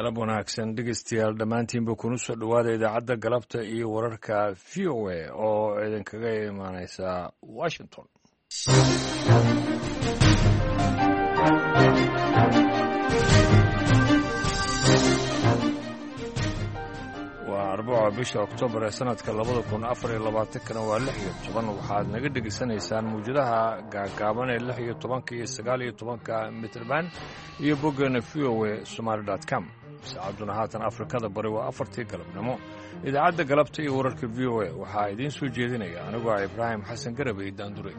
galab wanaagsan dhegeystayaal dhammaantiinba kuna soo dhowaada idaacadda galabta iyo wararka v o a oo idinkaga imaaneysa washington. waa arbaca bisha oktoobar ee sanadka 2024 waa 16 waxaad naga dhegaysanaysaan mawjadaha gaagaaban ee 16 iyo 19 mitrban iyo boggeena voa somali.com. saacaduna haatan afrikada bari waa 4 galabnimo. idaacadda galabta iyo wararka v o a waxaa idiin soo jeedinaya anigoo ibraahim xasan garabey daandure.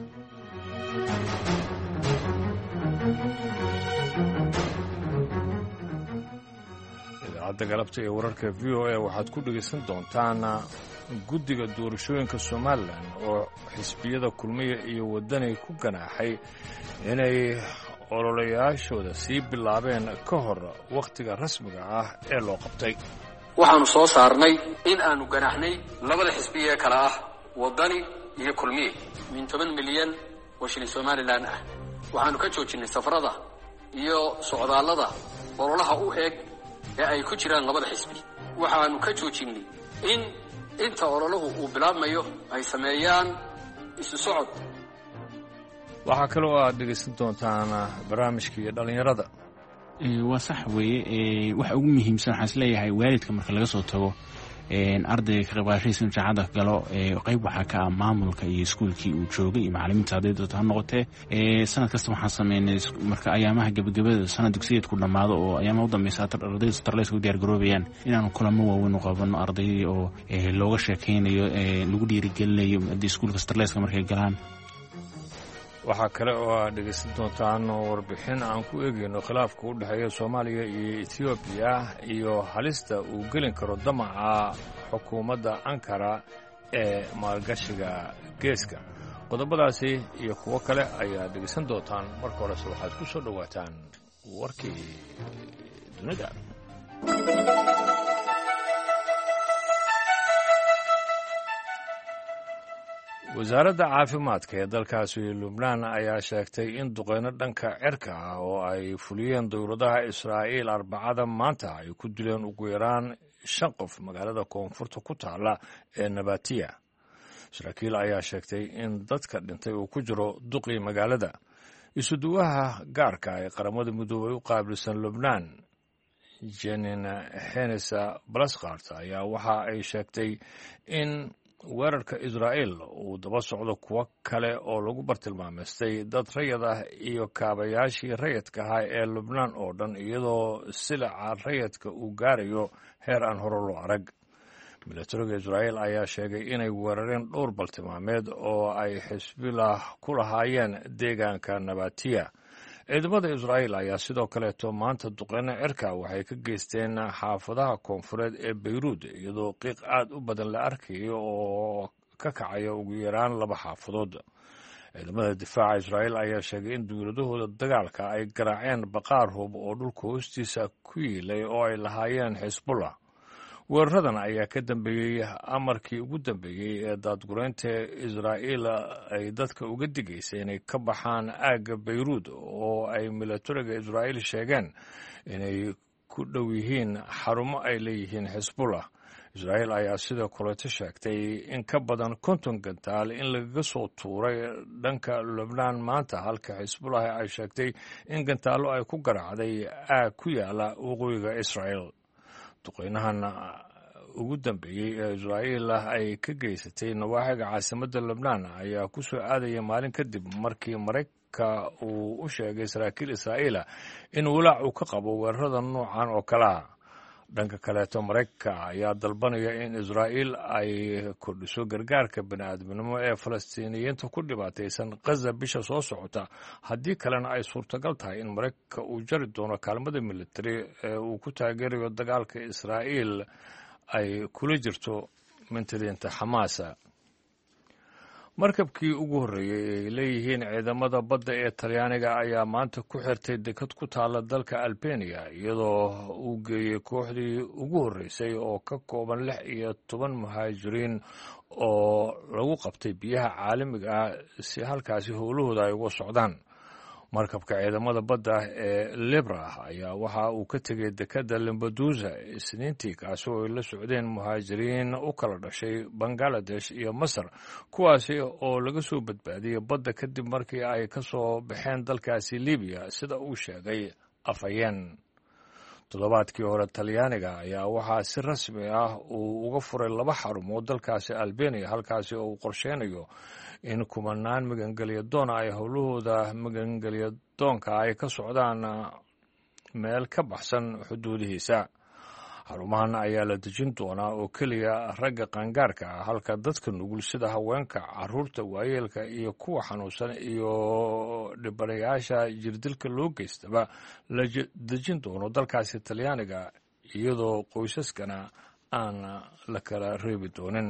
idaacadda galabta iyo wararka v o a waxaad ku dhegaysan doontaan guddiga doorashooyinka somalilan oo xisbiyada kulmiya iyo waddani ku ganaaxay inay ololayaashooda sii bilaabeen ka hor wakhtiga rasmiga ah ee loo qabtay. waxaanu soo saarnay in aanu ganaaxnay labada xisbiye ee kale ah waddani iyo kulmiye min 10 milyan oo shilin somalilan ah. waxaanu ka joojinay safarada iyo socdaallada ololaha u eeg ee ay ku jiraan labada xisbi. waxaanu ka joojinay in inta ololahu uu bilaabmayo ay sameeyaan isu socod. waxaa kaloo aad dhegaysan doontaan barnaamijkii dhallinyarada. waa sax weeye. waxa ugu muhiimsan waxaan isleeyahay waalidka marka laga soo tago ardayga ka qaybqaadashadiisa inuu jaamacadda galo qayb waxaa ka ah maamulka iyo iskuulkii uu joogay iyo macallimiinta ardayda ha noqotee. sanad kasta waxaan sameynay marka ayaamaha gebagabada sanad dugsiyeedku dhammaado oo ayaamaha u dambeysa ardayda starleska u diyaargaroobayaan inaanu kulamo waaweyn u qabano ardaydii oo looga sheekaynayo lagu dhiirigelinayo haddii iskuulka starleska markay galaan. waxaa kale oo aad dhegaysan doontaan warbixin aan ku eegayno khilaafka u dhexeeya soomaaliya iyo etoobiya iyo halista uu gelin karo damaca xukuumadda ankara ee maalgashiga geeska. qodobadaasi iyo kuwo kale ayaad dhegaysan doontaan. marka horese waxaad ku soo dhowaataan warkii dunida. wasaaradda caafimaadka ee dalkaasi lubnaan ayaa sheegtay in duqeyno dhanka cirka ah oo ay fuliyeen dowladaha israa'iil arbacada maanta ay ku dileen ugu yaraan 5 qof magaalada koonfurta ku taala ee nabatiya. saraakiil ayaa sheegtay in dadka dhintay uu ku jiro duqii magaalada. isuduwaha gaarka ee qaramada midoobay u qaabilsan lubnaan jenin henesa blaskart ayaa waxa ay sheegtay in weerarka israa'iil uu daba socdo kuwo kale oo lagu bartilmaameystay dad rayid ah iyo kaabayaashii rayidka ahaa ee lubnaan oo dhan iyadoo silaca rayidka uu gaarayo heer aan hore loo arag. milatariga israa'iil ayaa sheegay inay weerareen dhowr baltilmaameed oo ay xisbillah ku lahaayeen deegaanka nabatiya. ciidamada israa'iil ayaa sidoo kaleeto maanta duqeyno cirka waxay ka geysteen xaafadaha koonfureed ee beyruud iyadoo qiiq aad u badan la arkayo oo ka kacaya ugu yaraan 2 xaafadood. ciidamada difaaca israa'iil ayaa sheegay in dowladahooda dagaalka ay garaaceen baqaar hub oo dhulka hoostiisa ku yiilay oo ay lahaayeen xisbullah. weeraradan ayaa ka dambeeyey amarkii ugu dambeeyey ee daadgureynta israa'iil ay dadka uga digaysay inay ka baxaan aagga beyruud oo ay milatariga israa'iil sheegeen inay ku dhow yihiin xarumo ay leeyihiin xisbullah. israa'iil ayaa sidoo kaleeto sheegtay in ka badan 50 gantaal in lagaga soo tuuray dhanka lubnaan maanta, halka xisbullah ay sheegtay in gantaallo ay ku garaacday aag ku yaala waqooyiga israa'iil. duqeynahan ugu dambeeyey ee israa'iil ay ka geysatay nawaaxiga caasimadda lubnaan ayaa ku soo aadaya maalin kadib markii maraykanka uu u sheegay saraakiil israa'iila in walaac uu ka qabo weerarada noocan oo kale ah. dhanka kaleeto maraykanka ayaa dalbanaya in israa'iil ay kordhiso gargaarka bini'aadminimo ee falastiiniyiinta ku dhibaataysan khaza bisha soo socota. haddii kalena ay suurtagal tahay in maraykanka uu jari doono kaalmada militari ee uu ku taageerayo dagaalka israa'iil ay kula jirto mintidiinta xamaasa. markabkii ugu horreeyey ay leeyihiin ciidamada badda ee talyaaniga ayaa maanta ku xirtay dekad ku taala dalka albania iyadoo uu geeyey kooxdii ugu horreysay oo ka kooban 16 muhaajiriin oo lagu qabtay biyaha caalamiga ah si halkaasi howlahooda ay uga socdaan. markabka ciidamada badda ee libra ayaa waxa uu ka tegay dekedda lambadusa isniintii kaasi oo ay la socdeen muhaajiriin u kala dhashay bangaladesh iyo masar kuwaasi oo laga soo badbaadiyey badda kadib markii ay ka soo baxeen dalkaasi libiya sida uu sheegay afhayeen toddobaadkii hore talyaaniga ayaa waxaa si rasmi ah uu uga furay 2 xarumood dalkaasi albania halkaasi oo uu qorsheynayo in kumanaan magangelya doona ay howlahooda magangelya doonka ay ka socdaan meel ka baxsan xuduudihiisa xarumahan ayaa la dejin doonaa oo keliya ragga qaangaarka ah halka dadka nugul sida haweenka caruurta waayeelka iyo kuwa xanuunsan iyo dhibanayaasha jirdilka loo geystaba la dejin doono dalkaasi talyaaniga iyadoo qoysaskana aan la kala reebi doonin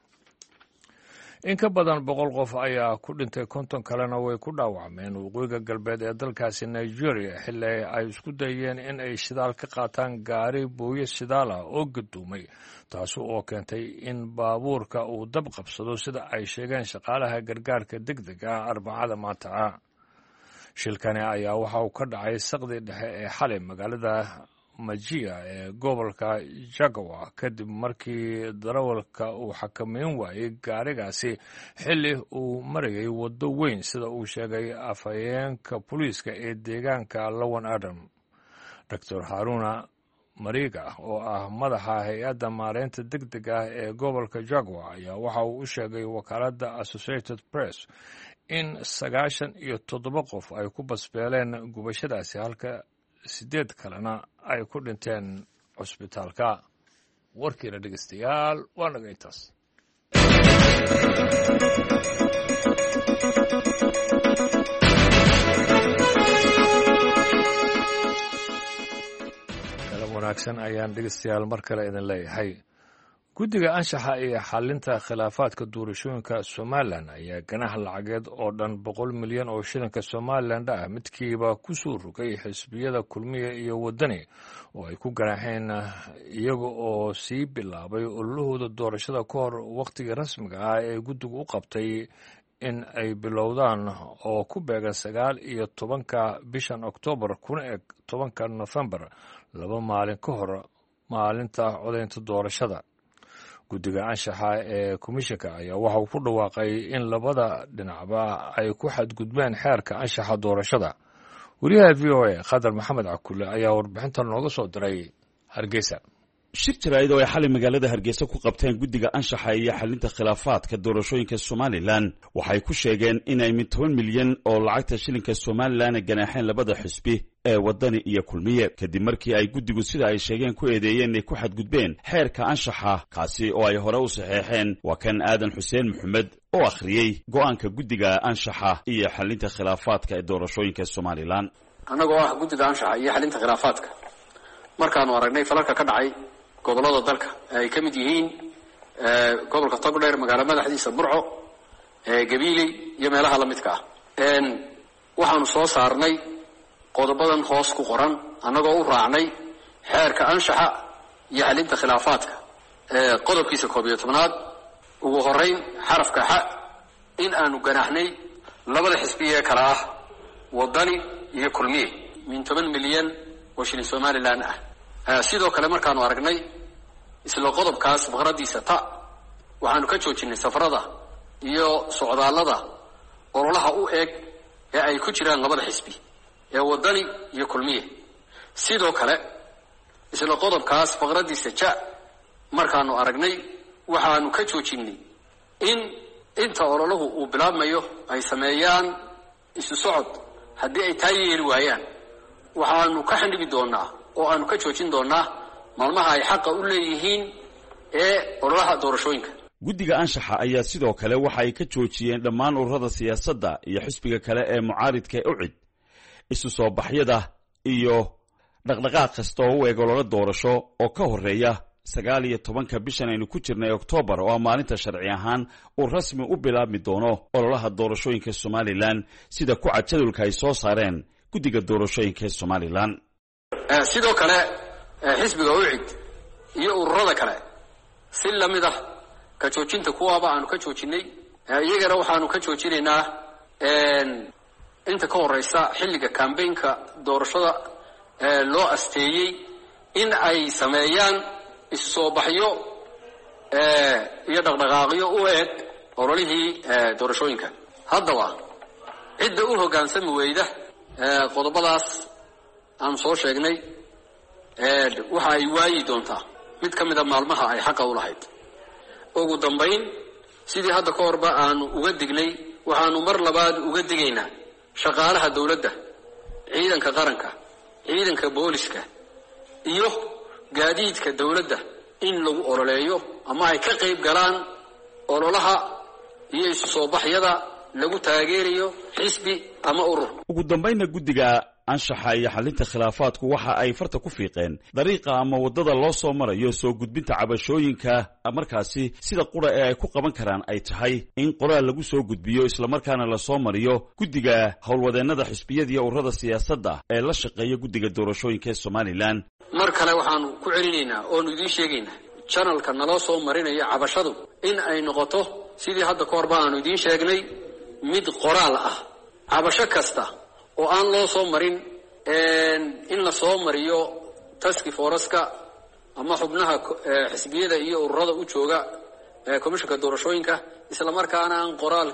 in ka badan 100 qof ayaa ku dhintay 50 kalena way ku dhaawacmeen waqooyiga galbeed ee dalkaasi Nigeria xilli ay isku dayeen in ay shidaal ka qaataan gaari booyad shidaal ah oo gadoomay taasi oo keentay in baabuurka uu dab qabsado sida ay sheegeen shaqaalaha gargaarka degdega Arbacada maanta shilkani ayaa waxa uu ka dhacay saqdi dhexe ee xalay magaalada Majia ee gobolka Jagawa kadib markii darawalka uu xakameyn waayay gaarigaasi xilli uu marayay waddo weyn sida uu sheegay afhayeenka booliiska ee deegaanka Lawan Adam Dr. Haruna Mariga oo ah madaxa hay'adda maareynta degdega ah ee gobolka Jagawa ayaa waxa uu u sheegay wakaaladda Associated Press in 97 qof ay ku basbeeleen gubashadaasi halka 8 kalena ay ku dhinteen cusbitaalka warkiina dhegeystayaal waa naga intaas kala wanaagsan ayaan dhegeystayaal mar kale idin leeyahay guddiga anshaxa iyo xalinta khilaafaadka doorashooyinka Somaliland ayaa ganax lacageed oo dhan 100 milyan oo shilinka Somaliland ah midkiiba ku soo rogay xisbiyada kulmiye iyo wadani oo ay ku ganaxeen iyaga oo sii bilaabay ololahooda doorashada ka hor waqtiga rasmiga ah ee guddigu u qabtay in ay bilowdaan oo ku beegan 19 bishan Oktoobar kuna eg 10 November 2 maalin ka hor maalinta codeynta doorashada guddiga anshaxa ee komishanka ayaa waxa uu ku dhawaaqay in labada dhinacba ay ku xadgudbeen xeerka anshaxa doorashada wariyaha VOA Khadar Maxamed Cakulle ayaa warbixinta nooga soo diray Hargeysa shir jaraa'id oo ay xalay magaalada Hargeysa ku qabteen guddiga anshaxa iyo xalinta khilaafaadka doorashooyinka Somaliland waxay ku sheegeen in ay 10 milyan oo lacagta shilinka Somaliland ganaaxeen labada xisbi ee wadani iyo kulmiye kadib markii ay guddigu sida ay sheegeen ku eedeeyeen inay ku xadgudbeen xeerka anshaxa kaasi oo ay hore u saxeexeen waa kan Aadan Xuseen Maxamed oo akhriyay go'aanka guddiga anshaxa iyo xalinta khilaafaadka ee doorashooyinka Somaliland anagoo ah guddiga anshaxa iyo xalinta khilaafaadka markaanu aragnay falalka ka dhacay gobolada dalka ay ka mid yihiin gobolka Togdheer magaalada madaxdiisa Burco Gabiley iyo meelaha la midka ah waxaanu soo saarnay qodobadan hoos ku qoran anagoo u raacnay xeerka anshaxa iyo xalinta khilaafaadka qodobkiisa 11aad ugu horeyn xarafka xa in aanu ganaxnay labada xisbiye kala ah wadani iyo kulmiye min 10 milyan oo shilin Somaliland ah sidoo kale markaanu aragnay isla qodobkaas faqradiisa ta waxaanu ka joojinay safarada iyo socdaallada ololaha u eeg ee ay ku jiraan labada xisbi ee wadani iyo kulmiye sidoo kale isla qodobkaas faqradiisa ja markaanu aragnay waxaanu ka joojinay in inta ololahu uu bilaabmayo ay sameeyaan isu socod haddii ay taayeeli waayaan waxaanu ka xandhibi doonaa oo aanu ka joojin doonaa maalmaha ay xaqa u leeyihiin ee ololaha doorashooyinka guddiga anshaxa ayaa sidoo kale waxa ay ka joojiyeen dhammaan ururada siyaasadda iyo xisbiga kale ee mucaaridka u cid isu soo baxyada iyo dhaqdhaqaaq kasta oo u eg olole doorasho oo ka horeeya 19 bishan aynu ku jirnay Oktoobar oo maalinta sharci ahaan uu rasmi u bilaabmi doono ololaha doorashooyinka Somaliland sida ku cajadulka ay soo saareen guddiga doorashooyinka Somaliland sidoo kale xisbiga u cid iyo ururada kale si lamid ah ka joojinta kuwaaba aanu ka joojinay iyagana waxaanu ka joojinaynaa inta ka horeysa xilliga campaignka doorashada loo asteeyey in ay sameeyaan isu soo baxyo iyo dhaqdhaqaaqyo u eg ololihii doorashooyinka. haddaba cidda u hoggaansami weyda qodobadaas aan soo sheegnay waxa ay waayi doontaa mid ka mida maalmaha ay xaqa u lahayd. ugu dambayn, sidii hadda ka horba aanu uga dignay, waxaanu mar labaad uga digaynaa shaqaalaha dawladda, ciidanka qaranka, ciidanka booliska iyo gaadiidka dawladda in lagu ololeeyo ama ay ka qayb galaan ololaha iyo isu soo baxyada lagu taageerayo xisbi ama urur. ugu dambaynna guddiga anshaxa iyo xalinta khilaafaadku waxa ay farta ku fiiqeen dariiqa ama waddada loo soo marayo soo gudbinta cabashooyinka markaasi sida qura ee ay ku qaban karaan ay tahay in qoraal lagu soo gudbiyo islamarkaana lasoo mariyo guddiga howlwadeennada xisbiyada iyo ururada siyaasadda ee la shaqeeya guddiga doorashooyinka ee somalilan. mar kale waxaanu ku celinaynaa oonu idiin sheegaynaa janalka naloo soo marinaya cabashadu in ay noqoto sidii hadda ka horba aanu idiin sheegnay mid qoraal ah. cabasho kasta oo aan loo soo marin in la soo mariyo taski foreska ama xubnaha xisbiyada iyo ururada u jooga komishanka doorashooyinka, isla markaana aan qoraal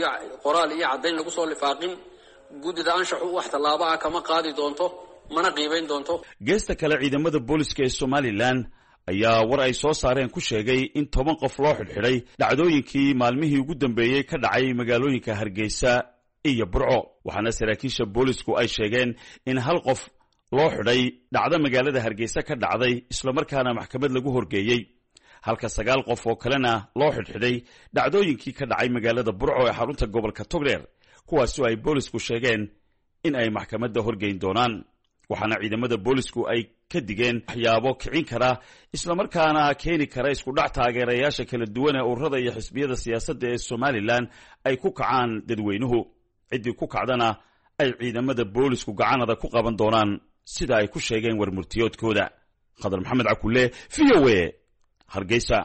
iyo caddayn lagu soo lifaaqin, guddida anshaxu wax tallaabo ah kama qaadi doonto mana qiibayn doonto. geesta kale ciidamada booliska ee somalilan ayaa war ay soo saareen ku sheegay in 10 qof loo xidhxidhay dhacdooyinkii maalmihii ugu dambeeyey ka dhacay magaalooyinka Hargeysa iyo Burco. waxaana saraakiisha boolisku ay sheegeen in 1 qof loo xidhay dhacdo magaalada Hargeysa ka dhacday isla markaana maxkamad lagu horgeeyay, halka 9 qof oo kalena loo xidhxidhay dhacdooyinkii ka dhacay magaalada Burco ee xarunta gobolka Togdheer, kuwaasoo ay boolisku sheegeen in ay maxkamadda horgeyn doonaan. waxaana ciidamada boolisku ay ka digeen waxyaabo kicin kara isla markaana keeni kara isku dhac taageerayaasha kala duwan ee ururada iyo xisbiyada siyaasadda ee Somaliland ay ku kacaan dadweynuhu. ciddii ku kacdana ay ciidamada boolisku gacanada ku qaban doonaan sida ay ku sheegeen warmurtiyoodkooda. Khadar Maxamed Cakulle, VOA, Hargeysa.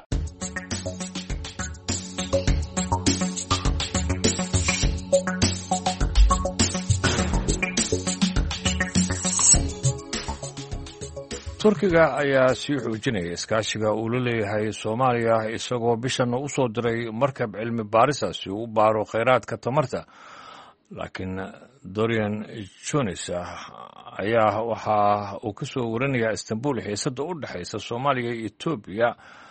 turkiga ayaa sii xoojinaya iskaashiga uu la leeyahay Soomaaliya, isagoo bishan u soo diray markab cilmi baarisa si uu u baaro kheyraadka tamarta. laakiin Dorian Jones ayaa waxa uu ka soo warinayaa Istanbul xiisadda u dhaxaysa Soomaaliya iyo Itoobiya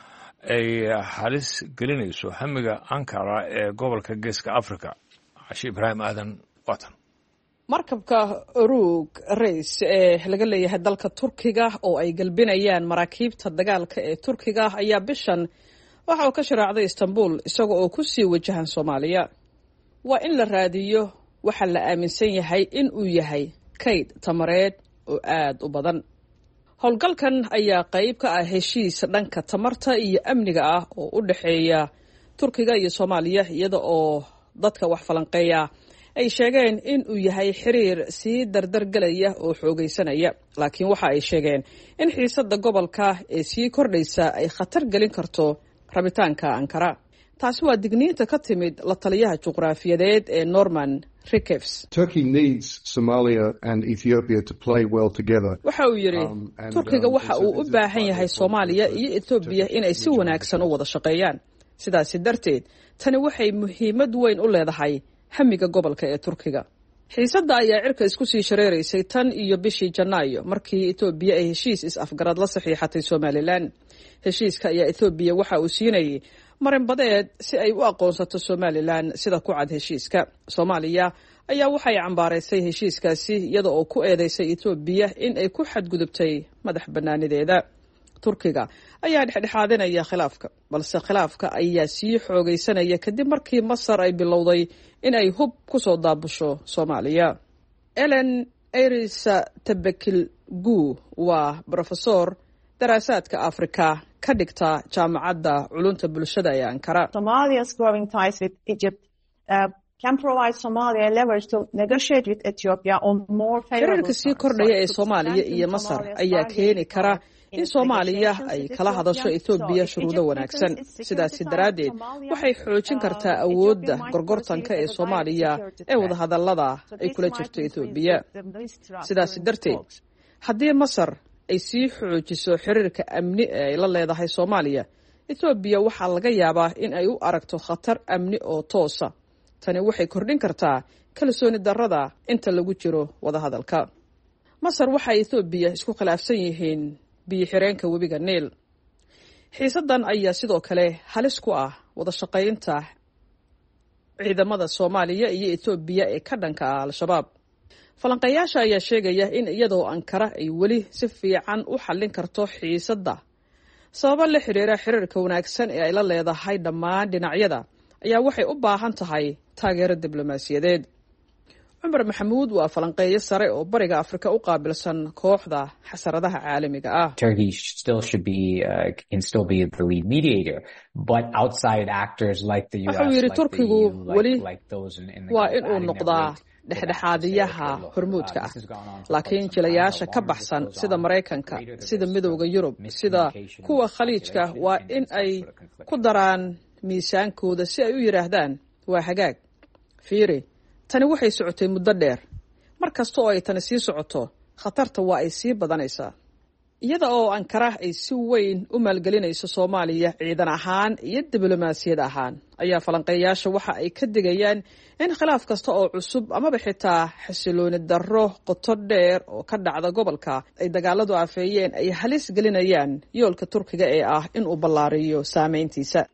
ay halis gelinayso hamiga Ankara ee gobolka Geeska Afrika. Cashi Ibrahim Aadan watan. markabka Urug Reis ee laga leeyahay dalka Turkiga oo ay galbinayaan maraakiibta dagaalka ee Turkiga ayaa bishan waxa uu ka sharaacday Istanbul isaga oo ku sii wajahan Soomaaliya. waa in la raadiyo waxa la aaminsan yahay in uu yahay kayd tamareed oo aad u badan. howlgalkan ayaa qayb ka ah heshiis dhanka tamarta iyo amniga ah oo u dhaxeeya Turkiga iyo Soomaaliya, iyada oo dadka wax falanqeeya ay sheegeen in uu yahay xiriir sii dardar galaya oo xoogaysanaya. laakiin waxa ay sheegeen in xiisadda gobolka ee sii kordhaysa ay khatar gelin karto rabitaanka Ankara. taasi waa digniinta ka timid la taliyaha juqraafiyadeed ee Norman Rickefs. Turkey needs Somalia and Ethiopia to play well together. waxa uu yiri Turkiga waxa uu u baahan yahay Soomaaliya iyo Ethiopia inay si wanaagsan u wada shaqeeyaan. sidaas darteed tani waxay muhiimad weyn u leedahay hamiga gobolka ee Turkiga. xiisadda ayaa cirka isku sii shareereysay tan iyo bishii Janaayo markii Ethiopia ay heshiis is-afgarad la saxiixatay Somaliland. heshiiska ayaa Ethiopia waxa uu siinayay marin badeed si ay u aqoonsato Somaliland sida ku cad heshiiska. Soomaaliya ayaa waxay cambaaraysay heshiiskaasi iyada oo ku eedeysay Ethiopia in ay ku xadgudubtay madax bannaanideeda. Turkiga ayaa dhexdhexaadinaya khilaafka, balse khilaafka ayaa sii xoogaysanaya kadib markii Masar ay bilowday in ay hub ku soo daabusho Soomaaliya. Ellen Erisa Tabakilgu waa professor daraasaadka Afrika ka dhigta jaamacadda culunta bulshada ee Ankara. Somalia's growing ties with Egypt can provide Somalia leverage to negotiate with Ethiopia on more favorable xiriirka sii kordhaya ee Soomaaliya iyo Masar ayaa keeni kara in Soomaaliya ay kala hadasho Ethiopia shuruudo wanaagsan. Sidaas daraaddeed waxay xoojin kartaa awoodda gorgortanka ee Soomaaliya ee wadahadallada ay kula jirto Ethiopia. Sidaas darteed, haddii Masar ay sii xoojiso xiriirka amni ee ay la leedahay Soomaaliya, Ethiopia waxaa laga yaabaa in ay u aragto khatar amni oo toosa. Tani waxay kordhin kartaa kalsooni darrada inta lagu jiro wadahadalka. Masar waxay Ethiopia isku khilaafsan yihiin biyo-xireenka webiga Niil. Xiisadan ayaa sidoo kale halis ku ah wada shaqaynta ciidamada Soomaaliya iyo Ethiopia ee ka dhanka ah Al-Shabaab. Falanqeeyaasha ayaa sheegaya in iyadoo Ankara ay weli si fiican u xallin karto xiisada sabab la xiriira xiriirka wanaagsan ee ay la leedahay dhammaan dhinacyada, ayaa waxay u baahan tahay taageero diblomaasiyadeed. Cumar Maxamuud waa falanqeeye sare oo bariga Afrika u qaabilsan kooxda xasaradaha caalamiga ah. Turkey can still be the lead mediator, but outside actors like the US, like Turkigu weli like those in the waa in uu noqdaa dhexdhexaadiyaha hormuudka ah, laakiin jilayaasha ka baxsan sida Mareykanka, sida Midowga Yurub, sida kuwa Khaliijka waa in ay ku daraan miisaankooda si ay u yiraahdaan waa hagaag. Fiiri, tani waxay socotay muddo dheer. Markasta oo ay tani sii socoto, khatarta waa ay sii badanaysaa. Iyada oo Ankara ay si weyn u maalgelinayso Soomaaliya ciidan ahaan iyo diblomaasiyad ahaan, ayaa falanqeeyaasha waxa ay ka digayaan in khilaaf kasta oo cusub amaba xitaa xasilooni darro qoto dheer oo ka dhacda gobolka ay dagaaladu afeeyeen ay halis gelinayaan yoolka Turkiga ee ah in uu ballaariyo saameyntiisa.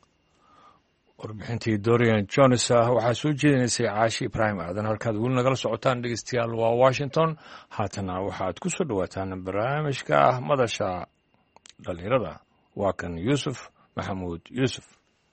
warbixintii Dorian Jones waxaa soo jeedinaysay Caashi Ibrahim Aadan. halkaad weli nagala socotaan dhegeystayaal waa Washington. haatana waxaad ku soo dhawaataan barnaamijka madasha dhalinyarada. waa kan Yuusuf Maxamuud Yuusuf.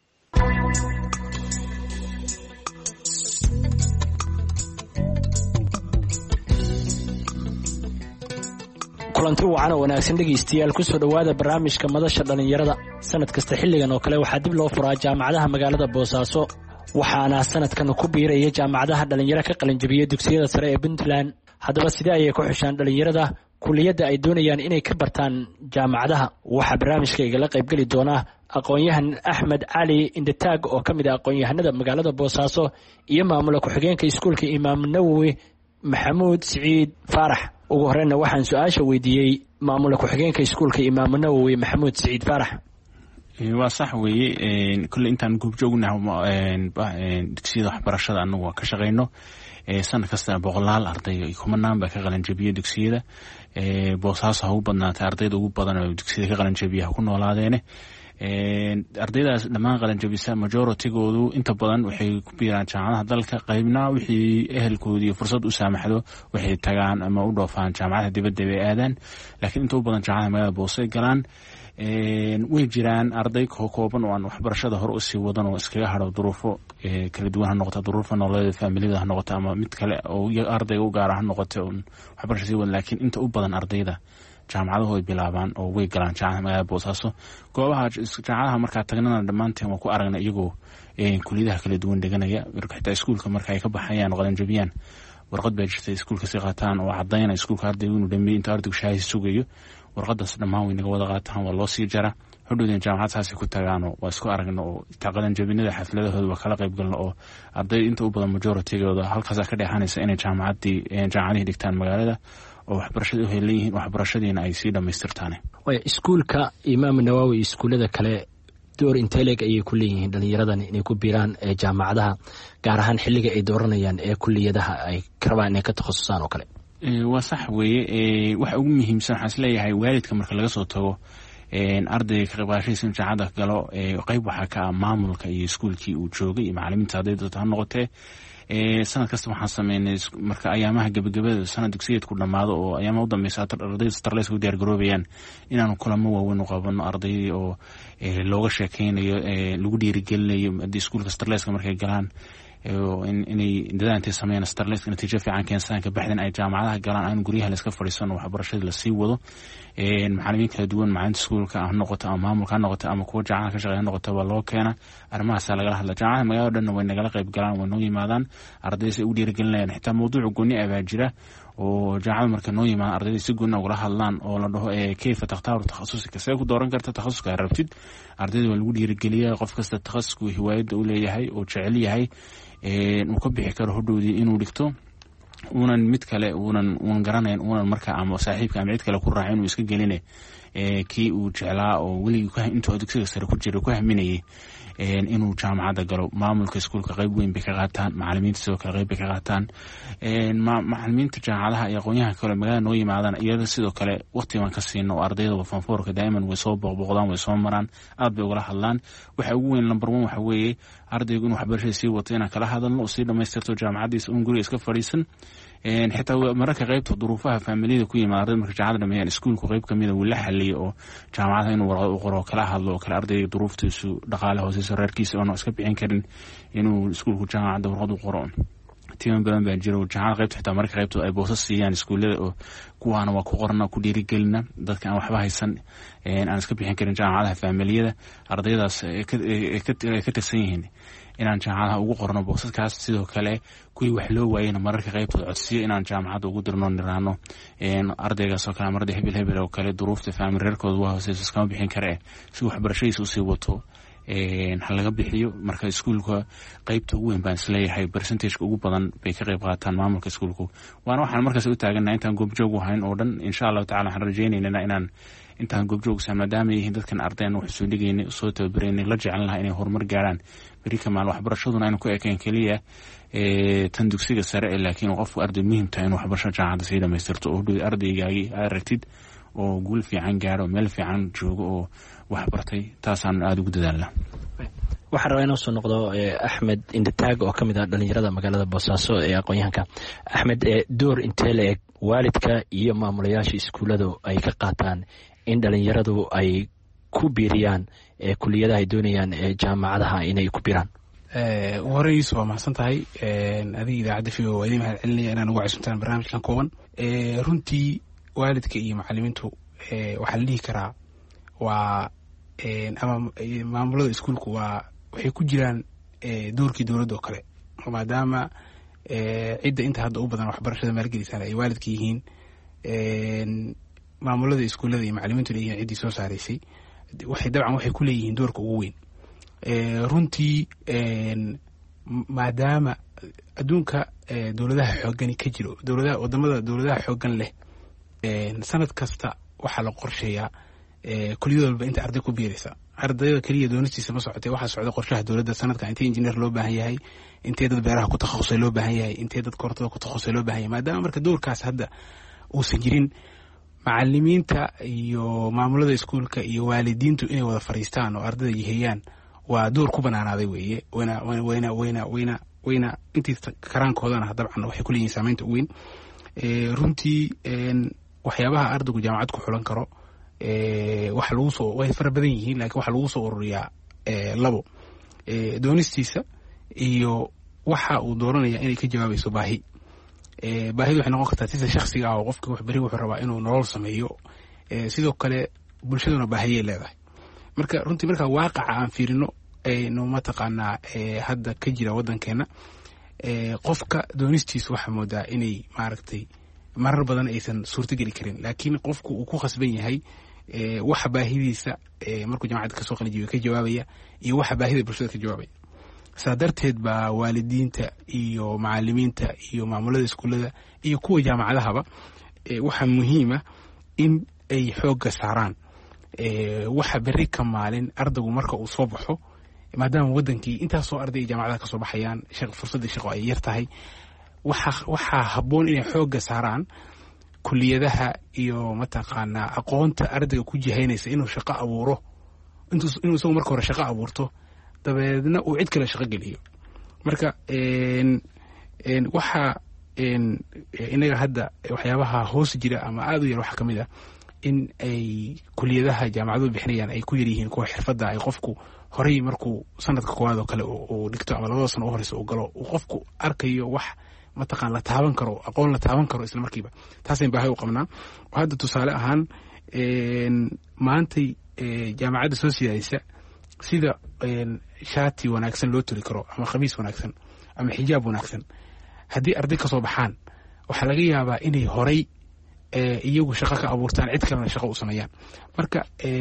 kulanti wacan oo wanaagsan dhegeystayaal ku soo dhawaada barnaamijka madasha dhalinyarada. sanad kasta xilligan oo kale waxaa dib loo furaa jaamacadaha magaalada Boosaaso, waxaana sanadkan ku biiraya jaamacadaha dhalinyaro ka qalinjabiyay dugsiyada sare ee Puntland. haddaba sidee ayay ku xushaan dhalinyarada kulliyadda ay doonayaan inay ka bartaan jaamacadaha? waxaa barnaamijka igala qaybgeli doona aqoon-yahan Axmed Cali Indataag oo ka mid ah aqoon-yahanada magaalada Boosaaso iyo maamula ku-xigeenka iskuulka Imaam Nawawi Maxamuud Siciid Faarax. ugu horreynna waxaan su-aasha weydiiyey maamula ku-xigeenka iskuulka Imaam Nawawi Maxamuud Siciid Faarax. waa sax weeye, kulle intaan goobjoognahay dugsiyada waxbarashada annagu waa ka shaqayno. sanad kasta boqolaal arday iyo kumanaan baa ka qalinjabiya dugsiyada. Boosaaso ha u badnaatay ardayda ugu badan oo dugsiyada ka qalinjabiya ha ku noolaadeene. ardaydaas dhammaan qalinjabisa majoritygoodu inta badan waxay ku biiraan jaamacadaha dalka. qaybna wixii ehelkoodii fursad u saamaxdo waxay tagaan ama u dhoofaan jaamacadaha dibadda bay aadaan, laakiin inta u badan jaamacadaha magaalada Boosay galaan. way jiraan arday kooban oo aan waxbarashada hore usii wadan oo iskaga hadho duruufo kala duwan ha noqota, duruufo nololeed faamiliyada ha noqota ama mid kale oo ardayga u gaara ha noqota waxbarasha sii wadan. laakiin inta u badan ardayda jaamacadahu ay bilaabaan oo way galaan jaamacadaha magaalada Boosaaso. goobaha jaamacadaha markaa tagnana dhammaanteen waa ku aragna iyagoo kuliyadaha kala duwan dhiganaya. xitaa iskuulka marka ay ka baxayaan oo qalinjabiyaan warqad baa jirta iskuulka si qaataan oo caddaynaya iskuulka ardaygu inuu dhameeyey inta ardaygu shahaadi sugayo. warqadaas dhammaan way naga wada qaataan, waa loo sii jara. hodhowdeen jaamacadtaasi ku tagaano waa isku aragno oo qalinjabinada xafladahooda waa kala qayb galno oo arday inta u badan majoritygooda halkaasa ka dheexanaysa inay jaamacadihii dhigtaan magaalada oo waxbarashada u helan yihiin, waxbarashadiina ay sii dhammaystirtaan. iskuulka Imaam Nawawi iyo iskuullada kale door intee leeg ayay ku leeyihiin dhalinyaradan inay ku biiraan jaamacadaha, gaar ahaan xilliga ay dooranayaan ee kulliyadaha ay rabaan inay ka takhasusaan oo kale? waa sax weeye, waxa ugu muhiimsan waxaan isleeyahay waalidka marka laga soo tago ardayga ka qaybqaadashadiisa in jaamacada galo, qayb waxaa ka ah maamulka iyo iskuulkii uu joogay iyo macalimiinta ardayda ha noqotee. sanad kasta waxaan sameynay marka ayaamaha gabagabada sanad dugsiyeedku dhammaado oo ayaamaha u dambeysa ardayda starleyska u diyaar garoobayaan inaanu kulamo waaweyn u qabano ardaydii oo looga sheekeynayo, lagu dhiirigelinayo haddii iskuulka starleyska markay galaan inay dadaantay sameeyaan starleyska natiijo fiican keensadaan kabacdin ay jaamacadaha galaan aan guryaha la iska fadhiisano waxbarashadii lasii wado. macalimiin kala duwan macalinta iskuulka ha noqoto ama maamulka ha noqoto ama kuwa jaamacada ka shaqeeya ha noqoto waa loo keena. arrimahaasaa lagala hadla. jaamacadaha magaalada dhanna way nagala qayb galaan, way noo yimaadaan ardaydas ay u dhiirigelinayaan. xitaa mawduuca gooni ah baa jira oo jaamacada marka noo yimaada ardayda si gooni ugala hadlaan oo la dhaho kayfa takhtaaru takhasuska see ku dooran karta takhasuska rabtid. ardayda waa lagu dhiirigeliyaa qof kasta takhasuska hiwaayadda u leeyahay oo jecel yahay uu ka bixi karo hodhowdii inuu dhigto uunan mid kale uunan garanayn uunan marka ama saaxiibka ama cid kale ku raacin inuu iska geline kii uu jeclaa oo weligii intuu dugsiga sare ku jira ku haminayay inuu jaamacadda galo. maamulka iskuulka qayb weyn bay ka qaataan, macalimiinta sidoo kale qayb bay ka qaataan. macalimiinta jaamacadaha iyo aqoonyahanka kale magaalada noo yimaadaan iyada sidoo kale waqti baan ka siino oo ardayda fanfoorka daa'iman way soo booqdaan, way soo maraan, aad bay ugala hadlaan. waxa ugu weyn number 1 waxa weeye ardaygu inuu waxbarashada sii wato inaan kala hadalno oo sii dhamaystirto jaamacaddiisa uun guriga iska fadhiisan. xitaa mararka qaybta duruufaha faamiliyada ku yimaada ardayda marka jaamacadda dhameeyaan iskuulku qayb ka mida wuu la xaliyay oo jaamacadaha inuu warqad u qoro kala hadlo oo kale ardayga duruuftiisu dhaqaale hooseysa reerkiisa oona iska bixin karin inuu iskuulku jaamacadda warqad u qoro. tiiman badan baa jira jaamacada qaybta xitaa mararka qaybta ay boosas siiyaan iskuullada oo kuwaana waa ku qorna ku dhiirigelina dadka aan waxba haysan aan iska bixin karin jaamacadaha faamiliyada ardaydaas ka tirsan yihiin inaan jaamacadaha ugu qorno boosaskaas. sidoo kale kuwii wax loo waayeyna mararka qaybtooda codsiyo inaan jaamacadda ugu dirno niraano ardaygaas oo kale ama arday hebel oo kale duruufta faamil reerkooda waa hooseysa iskama bixin kare si waxbarashadiisa usii wato ha laga bixiyo. marka iskuulka qaybta ugu weyn baan isleeyahay percentageka ugu badan bay ka qayb qaataan maamulka iskuulku. waana waxaan markaas u taaganahay intaan goobjoog u hayn oo dhan insha allahu tacala waxaan rajaynaynaa inaan intaan goobjoogsa maadaama yihiin dadkan ardayna wax soo dhigaynay soo tababareynay la jecel lahaa inay horumar gaaraan beri kamaal waxbarashaduna aynu ku ekeen keliya tan dugsiga sare laakiin qofku arday muhiim tahay inuu waxbarashada jaamacadda sii dhamaystirto oo hodhow ardaygaagii aad aragtid oo guul fiican gaaro meel fiican joogo oo waxbartay taasaan aada ugu dadaalna. waxaan rabaa inoo soo noqdo axmed indataag oo ka mid ah dhalinyarada magaalada boosaaso ee aqoon-yahanka. axmed, door intee la eg waalidka iyo maamulayaasha iskuulladu ay ka qaataan in dhalinyaradu ay ku biiriyaan kuliyadaha ay doonayaan jaamacadaha inay ku biraan? horeyis waa mahadsan tahay. adiga idaacadda figo waa idin mahad celinaya inaan ugu casuumtaan barnaamijkan kooban. runtii waalidka iyo macalimiintu waxaa la dhihi karaa waa ama maamulada iskuulku waxay ku jiraan doorkii dowladda oo kale, maadaama cidda inta hadda u badan waxbarashada maalgelisaan ay waalidka yihiin. maamulada iskuullada iyo macalimiintu leeyihiin ciddii soo saaraysay waxay ku leeyihiin doorka ugu weyn. runtii maadaama adduunka dowladaha xoogani ka jiro wadamada dowladaha xoogan leh sanad kasta waxaa la qorsheeyaa kuliyad walba inta arday ku biiraysa. ardayda keliya doonistiisa ma socotee waxaa socda qorshaha dowladda sanadka intee injineer loo baahan yahay, intee dad beeraha ku takhasusay loo baahan yahay, intee dad korontada ku takhasusay loo baahan yahay. maadaama marka doorkaas hadda uusan jirin, macalimiinta iyo maamulada iskuulka iyo waalidiintu inay wada fadhiistaan oo ardayda yiheeyaan waa door ku banaanaaday weeye. wayna intii karaankoodana dabcan waxay ku leeyihiin saamaynta ugu weyn. runtii waxyaabaha ardaygu jaamacad ku xulan karo way fara badan yihiin, laakiin waxaa lagu soo ururiyaa labo: doonistiisa iyo waxa uu dooranaya inay ka jawaabayso baahi. baahidu waxay noqon kartaa sida shakhsiga ah oo qofka wax beri wuxuu rabaa inuu nolol sameeyo. sidoo kale bulshaduna baahiyay leedahay. marka runtii markaa waaqaca aan fiirino aynu mataqaanaa hadda ka jira waddankeena, qofka doonistiisu waxaa moodaa inay maaragtay marar badan aysan suurtogeli karin, laakiin qofku uu ku khasban yahay waxa baahidiisa markuu jaamacadda kasoo qalijiyo ka jawaabaya iyo waxa baahida bulshada ka jawaabaya. saa darteed baa waalidiinta iyo macalimiinta iyo maamulada iskuullada iyo kuwa jaamacadahaba waxaa muhiima in ay xoogga saaraan waxa berri ka maalin ardaygu marka uu soo baxo, maadaama wadankii intaasoo arday jaamacadaha kasoo baxayaan, fursadda shaqo ay yar tahay, waxaa habboon inay xoogga saaraan kuliyadaha iyo mataqaanaa aqoonta ardayga ku jihaynaysa inuu shaqo abuuro, inuu isagu marka hore shaqo abuurto dabeedna uu cid kale shaqo geliyo. marka waxaa inaga hadda waxyaabaha hoos jira ama aada u yar waxaa ka mid ah in ay kuliyadaha jaamacadu bixinayaan ay ku yar yihiin kuwa xirfadda ay qofku horey markuu sanadka koowaad oo kale uu dhigto ama 2 sano u horeysa uu galo uu qofku arkayo wax mataqaan la taaban karo, aqoon la taaban karo isla markiiba. taasaan baahi u qabnaa. hadda tusaale ahaan maantay jaamacadda soo siyaadaysa sida shaati wanaagsan loo turi karo ama khamiis wanaagsan ama xijaab wanaagsan haddii arday ka soo baxaan waxaa laga yaabaa inay horay iyagu shaqo ka abuurtaan, cid kalena shaqo u sameeyaan. marka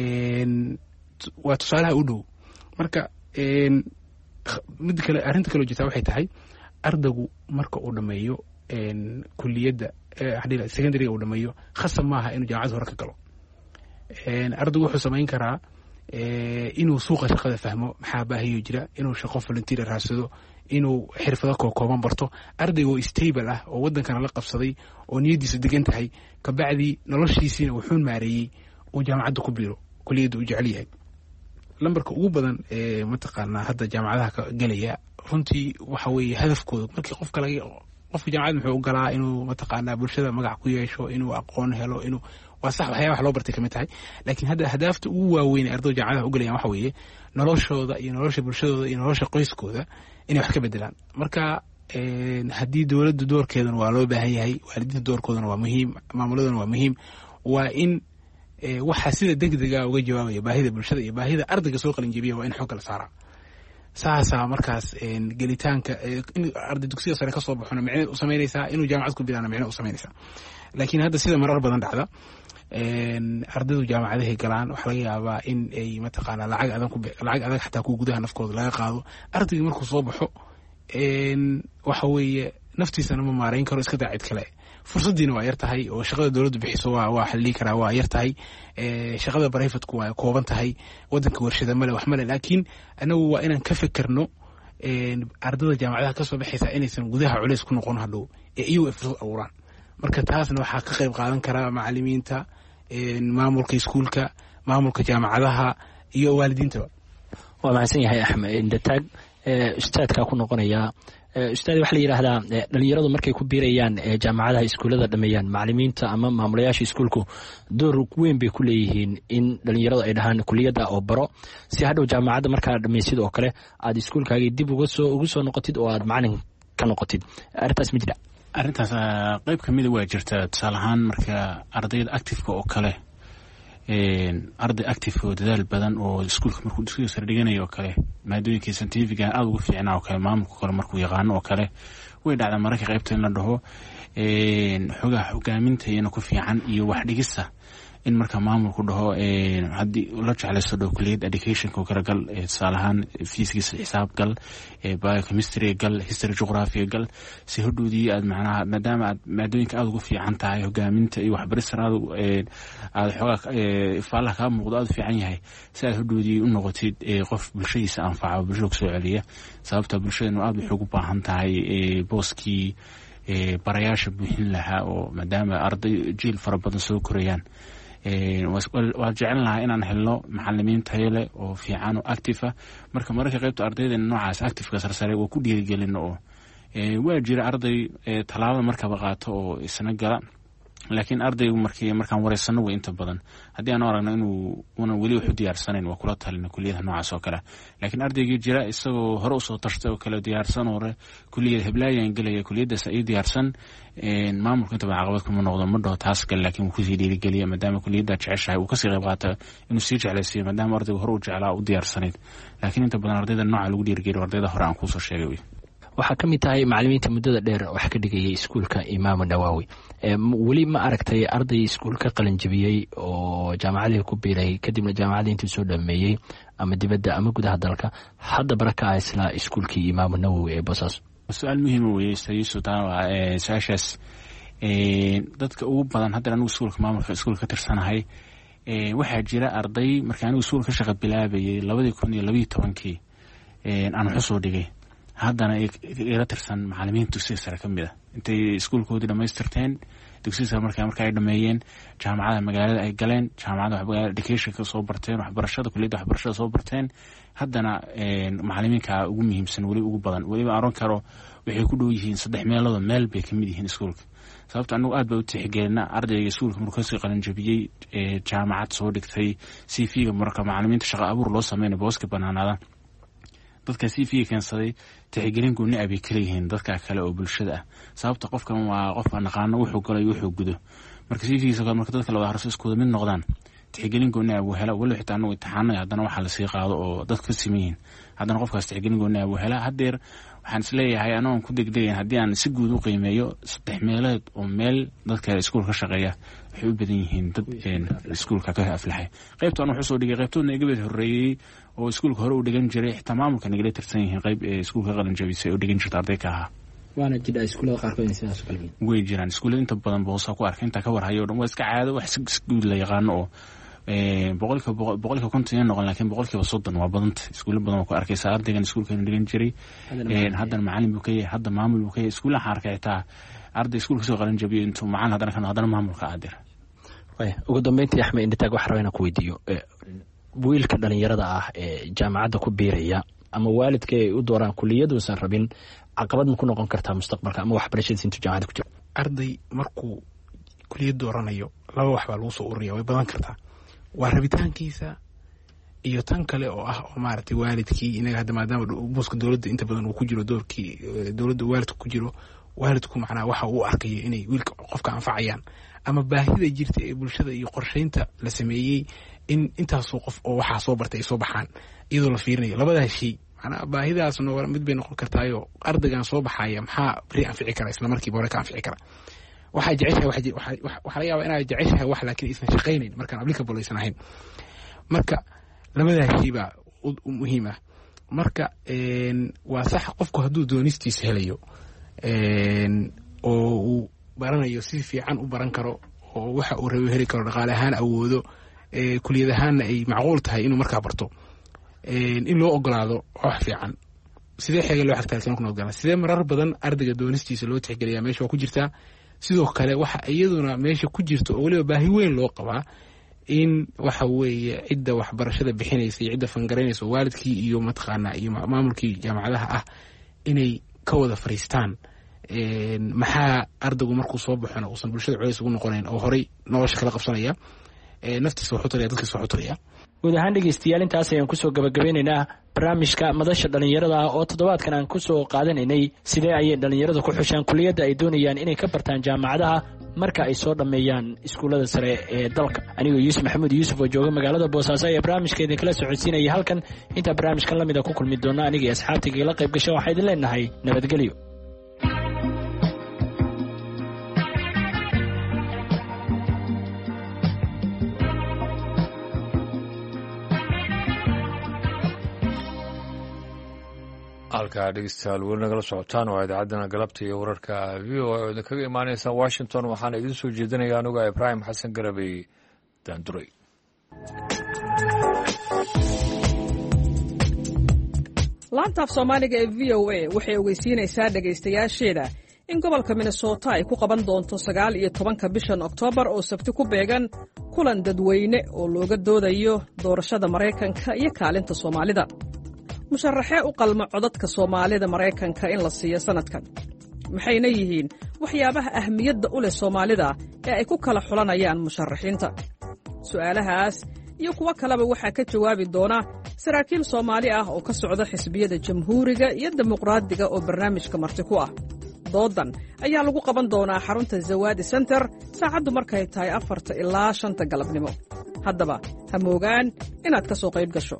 waa tusaalaha u dhow. marka mid kale, arrinta kaloo jirtaa waxay tahay ardaygu marka uu dhammeeyo kuliyadda secondary uu dhammeeyo, khasab maaha inuu jaamacad hore ka galo. ardaygu wuxuu samayn karaa inuu suuqa shaqada fahmo, maxaa baahiyo jira, inuu shaqo volunteer raadsado, inuu xirfado kooban barto. ardayga oo stable ah oo wadankana la qabsaday oo niyadiisa degan tahay, kabacdi noloshiisiina wuxuu maareeyey uu jaamacadda ku biiro kuliyadda uu jecel yahay. lambarka ugu badan mataqaanaa hadda jaamacadaha ka gelaya runtii waxa weeye hadafkooda. markii qofka jaamacad muxuu u galaa inuu mataqaanaa bulshada magac ku yeesho, inuu aqoon helo, inuu waa sax waxyaaba wax loo bartay kamid tahay. laakiin hadda ahdaafta ugu waaweyn ee ardayda jaamacadaha u galayaan waxa weeye noloshooda iyo nolosha bulshadooda iyo nolosha qoyskooda inay wax ka bedelaan. marka haddii dowladda doorkeedana waa loo baahan yahay, waalidiinta doorkoodana waa muhiim, maamuladana waa muhiim. waa in waxaa sida degdega uga jawaabaya baahida bulshada iyo baahida ardayga soo qalinjebiya waa in xooga la saaraa. saasaa markaas gelitaanka in arday dugsiga sare ka soo baxona micne u samaynaysaa, inuu jaamacad ku bilaana micne u samaynaysaa. laakiin hadda sida marar badan dhacda, ardaydu jaamacadahay galaan, waxaa laga yaabaa in ay mataqaanaa lacag adag xataa kuwa gudaha nafkooda laga qaado. ardayga markuu soo baxo waxa weeye naftiisana ma maarayn karo, iska daa cid kale. fursaddiina waa yar tahay oo shaqada dowladdu bixiso waa xallii karaa, waa yar tahay. shaqada brivatku waa kooban tahay, wadanka warshada male, wax male. laakiin anagu waa inaan ka fekerno ardayda jaamacadaha ka soo baxaysa inaysan gudaha culays ku noqon hadhow, iyagu ay fursad abuuraan. marka taasna waxaa ka qayb qaadan karaa macalimiinta, maamulka iskuulka, maamulka jaamacadaha iyo waalidiintaba. waa mahadsan yahay axmed indataag. ustaadkaa ku noqonayaa. ustaad waxaa la yidhaahdaa dhalinyaradu markay ku biirayaan jaamacadaha iskuullada dhameeyaan, macalimiinta ama maamulayaasha iskuulku door weyn bay ku leeyihiin in dhalinyaradu ay dhahaan kuliyadda oo baro, si hadhow jaamacadda markaa dhamaysid oo kale aad iskuulkaagii dib ugu soo noqotid oo aad macalin ka noqotid. arrintaas ma jira? arrintaas qayb ka mida waa jirta. tusaale ahaan marka ardayda activeka oo kale, arday active oo dadaal badan oo iskuulka markuu dugsiga sare dhiganayo oo kale, maadooyinkii scientifiga aada ugu fiicnaa oo kale, maamulka kale markuu yaqaano oo kale, way dhacdaa mararka qaybta in la dhaho xogaha hogaaminta iyana ku fiican iyo wax dhigista, in marka maamulku dhaho haddii la jeclayso dhow kuliyad educationka oo kale gal, tusaale ahaan physics xisaab gal, biochemistry gal, history geography gal, si hodhoodii aad macnaha maadaama aad maadooyinka aada ugu fiican tahay, hogaaminta iyo waxbarista aad xoogaa ifaalaha kaa muuqdo aada u fiican yahay, si aad hodhoodii u noqotid qof bulshadiisa anfaca, bulshada kusoo celiya. sababta bulshadanu aada waxay ugu baahan tahay booskii barayaasha buuxin lahaa, oo maadaama arday jiil fara badan soo korayaan. waa jecel lahaa inaan helno macalimiin tayo leh oo fiican oo active ah. marka mararka qaybta ardaydeena noocaas activeka sarsare waa ku dhiirigelino, oo waa jira arday tallaabada markaba qaato oo isna gala. laakiin ardaygu markaan wareysano way inta badan haddii aan aragno inuu una weli wax u diyaarsanayn waa kula talina kuliyadaha noocaas oo kale. laakiin ardaygii jira isagoo hore usoo tashtay oo kale diyaarsan, hore kuliyad heblaayaan gelaya, kuliyadaas ay diyaarsan, maamulka inta badan caqabad kuma noqdo, ma dhaho taas gal, laakiin wuu kusii dhiirigeliya maadaama kuliyaddaa jeceshahay, uu kasii qayb qaata inuu sii jeclaysiiyo maadaama ardaygu hore u jeclaa u diyaarsanayd. laakiin inta badan ardayda nooca lagu dhiirigeliyo ardayda hore aan kuusoo sheegay. waxaa ka mid tahay macalimiinta muddada dheer wax ka dhigayay iskuulka imaamu nawaawi. weli ma aragtay arday iskuulka qalinjabiyey oo jaamacadii ku biiray kadibna jaamacadii intuu soo dhameeyey ama dibadda ama gudaha dalka hadda baraka ah isla iskuulkii imaamu nawowi ee boosaaso? su-aal muhiima weye su-aashaas. dadka ugu badan hadda anigu iskuulka maamulka iskuulka ka tirsanahay, waxaa jira arday markii anigu iskuulka ka shaqa bilaabayay 2012 aan wax usoo dhigay, haddana ila tirsan macalimiinta dugsiga sare ka mid ah. intay iskuulkoodii dhamaystirteen dugsiga sare marka ay dhameeyeen, jaamacada magaalada ay galeen, jaamacada educationka soo barteen, waxbarashada kuliyadda waxbarashada soo barteen, haddana macalimiinka ugu muhiimsan weli ugu badan, weliba aron karo waxay ku dhow yihiin 3 meelood meel bay kamid yihiin iskuulka. sababta anagu aad baa u tixgelina ardayga iskuulka markuu kasii qalinjabiyey, jaamacad soo dhigtay, cv-ga marka macalimiinta shaqo abuur loo sameynay booska banaanaada, dadka cv keensaday tixgelin gooni ah bay kala yihiin dadka kale oo bulshada ah. sababta qofkan waa qof aan naqaano wuxuu galay wuxuu gudo, marka cv-giisa kale marka dadka la wada harso iskuuda mid noqdaan tixgelin gooni ah buu hela. wali xitaa anagu imtixaanay haddana waxaa lasii qaado oo dadka ka siman yihiin, haddana qofkaas tixgelin gooni ah buu hela. haddeer waxaan isleeyahay anoon ku degdegayn haddii aan si guud u qiimeeyo 3 meelood oo meel dadka iskuul ka shaqeeya waxay u badan yihiin dad iskuulka ka aflaxay qaybtan wuxuu soo dhigay qaybtoodna iga bad horeeyay oo iskuulka hore u dhigan jiray xitaa maamulka nagala tirsan yihiin qayb iskuulka qalan jabisay oo dhigan jirta arday ka ahaa waana jira iskuulada qaarkood in sidaas kale way jiraan iskuulada inta badan boosa ku arkay inta ka warhayo dhan waa iska caado wax iskuul la yaqaano oo boqolka konton noqon laakiin boqolkiiba 30 waa badanta iskuulo badan oo ku arkaysa ardaygan iskuulka dhigan jiray haddana macallin buu ka yahay hadda maamul buu ka yahay iskuulaha arkay taa arday iskuulka soo qalan jabiyo intuu macallin haddana maamulka aadir ugu dambeyntii Axmed Inditaag wax rabaa inaan ku weydiiyo wiilka dhalinyarada ah ee jaamacadda ku biiraya ama waalidka ay u dooraan kulliyadoosan rabin caqabad ma ku noqon kartaa mustaqbalka ama waxbarashadiisa intuu jaamacadda ku jiro arday markuu kulliyad dooranayo laba wax baa lagu soo ururiyaa way badan kartaa waa rabitaankiisa iyo tan kale oo ah oo maaragtay waalidkii inaga hadda maadaama buuska dowladda inta badan uu ku jiro doorkii dowladda waalidku ku jiro waalidku macnaha waxa uu arkayo inay wiilka qofka anfacayaan ama baahida jirta ee bulshada iyo qorsheynta la sameeyey in intaasoo qof oo waxaa soo bartay ay soo baxaan iyadoo la fiirinayo labadaas shay macnaha baahidaasna mid bay noqon kartaayo ardaygan soo baxaya maxaa beri anfici kara isla markiiba hore ka anfici kara waxaa jeceshahay waxaa laga yaabaa inaad jeceshahay wax laakiin aysan shaqaynayn markaan applicable aysan ahayn marka labadaas shay baa muhiim ah marka waa sax qofku hadduu doonistiisa helayo oo uu baranayo si fiican u baran karo oo waxa uu rabo heli karo dhaqaale ahaan awoodo kuliyad ahaanna ay macquul tahay inuu markaa barto in loo ogolaado wax fiican sidee xeega loo xigtaalsan ku noqdana sidee marar badan ardayga doonistiisa loo tixgeliyaa meesha waa ku jirtaa sidoo kale waxa iyaduna meesha ku jirto oo waliba baahi weyn loo qabaa in waxa weeye cidda waxbarashada bixinaysa iyo cidda fangareynaysa waalidkii iyo mataqaanaa iyo maamulkii jaamacadaha ah inay ka wada fariistaan maxaa ardaygu markuu soo baxona uusan bulshada culays ugu noqonayn oo horey nolosha kala qabsanaya naftiisa waxu taraya dadkiisa waxu taraya guud ahaan dhegeystayaal intaas ayaan kusoo gabagabeynaynaa barnaamijka madasha dhalinyarada ah oo toddobaadkan aan kusoo qaadanaynay sidee ayay dhalinyaradu ku xushaan kuliyadda ay doonayaan inay ka bartaan jaamacadaha marka ay soo dhammeeyaan iskuullada sare ee dalka anigoo yuusuf maxamuud yuusuf oo jooga magaalada boosaaso ayaa barnaamijka idinkala socodsiinaya halkan intaa barnaamijkan la mida ku kulmi doona aniga iyo asxaabtayga la qayb gasha waxaa idin leenahay nabadgelyo halkaa dhegeystayaal weli nagala socotaan waa idaacaddana galabta iyo wararka v o a oo idinkaga imaaneysa washington waxaana idiin soo jeedinaya anuga ibraahim xasan garabey daanduray laantaaf soomaaliga ee v o a waxay ogeysiinaysaa dhegaystayaasheeda in gobolka minnesota ay ku qaban doonto 19 bishan oktoobar oo sabti ku beegan kulan dadweyne oo looga doodayo doorashada maraykanka iyo kaalinta soomaalida musharaxee u qalma codadka soomaalida maraykanka in la siiyo sanadkan maxayna yihiin waxyaabaha ahmiyadda u leh soomaalida ee ay ku kala xulanayaan musharaxiinta su'aalahaas iyo kuwo kaleba waxaa ka jawaabi doona saraakiil Soomaali ah oo ka socda xisbiyada jamhuuriga iyo dimuqraadiga oo barnaamijka marti ku ah doodan ayaa lagu qaban doonaa xarunta Zawadi Center saacadu markay tahay 4 ilaa 5 galabnimo haddaba ha moogaan inaad ka soo qayb gasho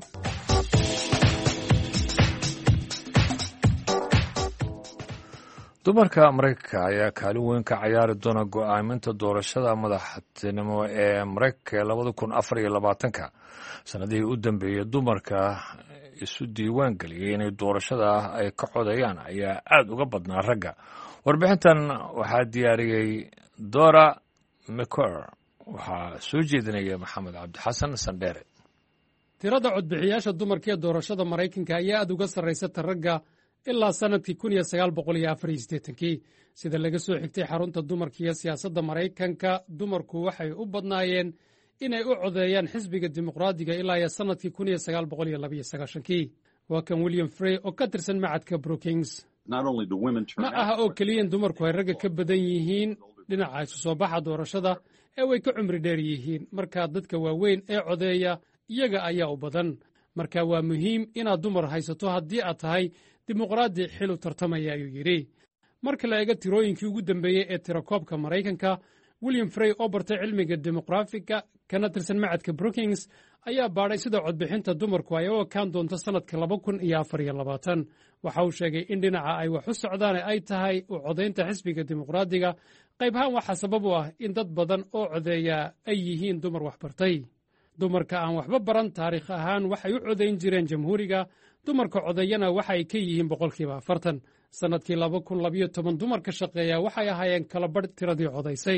dumarka Mareykanka ayaa kaalin weyn ka ciyaari doona go'aaminta doorashada madaxtinimo ee Mareykanka 2024 sanadihii u dambeeyay dumarka isu diiwaan galiyay inay doorashada ay ka codayaan ayaa aad uga badnaa ragga warbixintan waxaa diyaariyay Dora McCor waxaa soo jeedinaya Maxamed Cabdi Xasan Sandheere tirada codbixiyaasha dumarka ee doorashada Mareykanka ayaa aad uga sarreysa ragga ilaa sanadkii 1984 sida laga soo xigtay xarunta dumarka iyo siyaasadda Mareykanka dumarku waxay u badnaayeen inay u codeeyaan xisbiga dimuqraadiga ilaa sanadkii 1992 waa kan William Frey oo ka tirsan macadka Brookings ma aha oo keliya dumarku ay ragga ka badan yihiin dhinaca isu soo baxa doorashada ee way ka cumri dheer yihiin marka dadka waaweyn ee codeeya iyaga ayaa u badan marka waa muhiim inaad dumar haysato haddii aad tahay dimuqraadi xil u tartamaya ayuu yidhi marka la eego tirooyinkii ugu dambeeyey ee tirakoobka Maraykanka william frey oo bartay cilmiga dimuqraafiga kana tirsan macadka brookings ayaa baadhay sida codbixinta dumarku ay u ekaan doonto sannadka 2024. waxa uu sheegay in dhinaca ay wax u socdaan ay tahay u codaynta xisbiga dimuqraadiga qaybahaan waxaa sabab u ah in dad badan oo codeeya ay yihiin dumar waxbartay. dumarka aan waxba baran taariikh ahaan waxay u codayn jireen jamhuuriga, dumarka codeeyana waxay ka yihiin 40%. sannadkii 2012 dumarka shaqeeya waxay ahaayeen kala badh tiradii codaysay.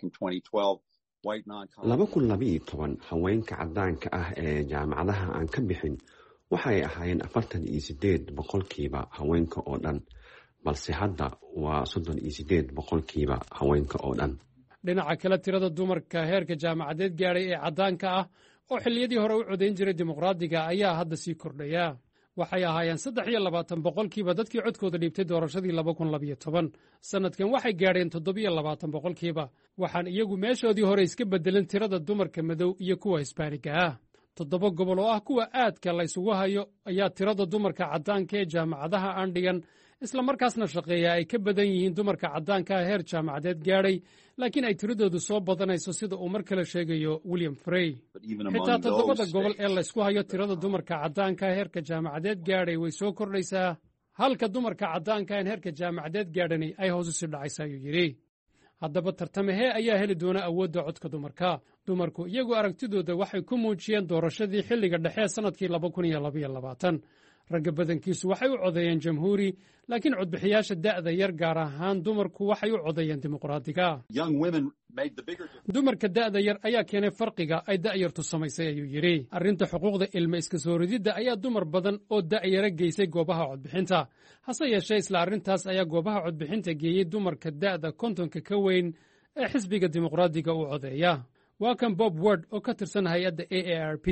2012 haweenka caddaanka ah ee jaamacadaha aan ka bixin waxay ahaayeen 48% haweenka oo dhan, balse hadda waa 38% haweenka oo dhan. dhinaca kale tirada dumarka heerka jaamacadeed gaadhay ee caddaanka ah oo xilliyadii hore u codayn jiray dimuqraadiga ayaa hadda sii kordhaya. waxay ahaayeen 23% dadkii codkooda dhiibtay doorashadii 2012. sannadkan waxay gaadheen 27%. waxaan iyagu meeshoodii hore iska beddelin tirada dumarka madow iyo kuwa hisbaaniga ah. 7 gobol oo ah kuwa aadka la isugu hayo ayaa tirada dumarka caddaanka ee jaamacadaha aan dhigan isla markaasna shaqeeya ay ka badan yihiin dumarka caddaanka ah heer jaamacadeed gaadhay, laakiin ay tiradoodu soo badanayso sida uu mar kale sheegayo william frey. xitaa 7 gobol ee laysku hayo tirada dumarka caddaanka ah heerka jaamacadeed gaadhay way soo kordhaysaa, halka dumarka caddaanka aan heerka jaamacadeed gaadhani ay hoos u sii dhacaysa ayuu yidhi. haddaba tartamahee ayaa heli doona awoodda codka dumarka? dumarku iyagu aragtidooda waxay ku muujiyeen doorashadii xilliga dhexe sannadkii 2022. ragga badankiisu waxay u codeeyeen jamhuuri, laakiin codbixiyaasha da'da yar gaar ahaan dumarku waxay u codeeyeen dimuqraadiga. dumarka da'da yar ayaa keenay farqiga ay da'yartu samaysay ayuu yidhi. arrinta xuquuqda ilma iska soo rididda ayaa dumar badan oo da'yara geysay goobaha codbixinta. hase yeeshee isla arrintaas ayaa goobaha codbixinta geeyey dumarka da'da 50 ka weyn ee xisbiga dimuqraadiga u codeeya. waa kan bob ward oo ka tirsan hay-adda AARP.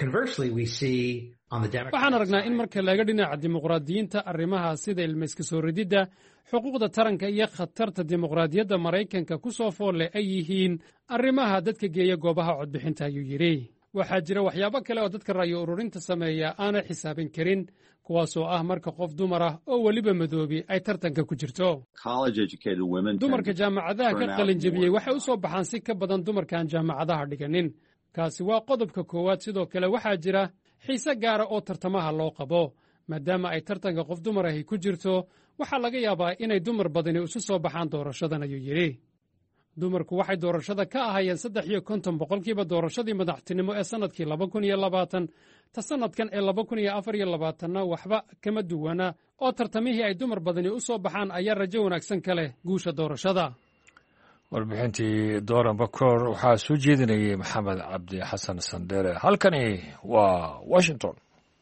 waxaan aragnaa in marka laga dhinaca dimuqraadiyiinta arrimaha sida ilma iska soo rididda, xuquuqda taranka iyo khatarta dimuqraadiyadda maraykanka ku soo fool leh ay yihiin arrimaha dadka geeya goobaha codbixinta ayuu yidhi. waxaa jira waxyaabo kale oo dadka ra'yo ururinta sameeya aanay xisaabin karin, kuwaasoo ah marka qof dumar ah oo weliba madoobi ay tartanka ku jirto. dumarka jaamacadaha ka qalin jebiyey waxay u soo baxaan si ka badan dumarkaan jaamacadaha dhiganin. kaasi waa qodobka koowaad. sidoo kale waxaa jira xiise gaara oo tartamaha loo qabo. maadaama ay tartanka qof dumar ahi ku jirto, waxaa laga yaabaa inay dumar badani isu soo baxaan doorashadan ayuu yidhi. dumarku waxay doorashada ka ahaayeen 53% doorashadii madaxtinimo ee sannadkii 2020. ta sannadkan ee 2024na waxba kama duwana oo tartamihii ay dumar badani u soo baxaan ayaa rajo wanaagsan ka leh guusha doorashada. warbixintii dooran bakoor waxaa soo jeedinayay maxamed cabdi xasan sandheere. halkani waa washington.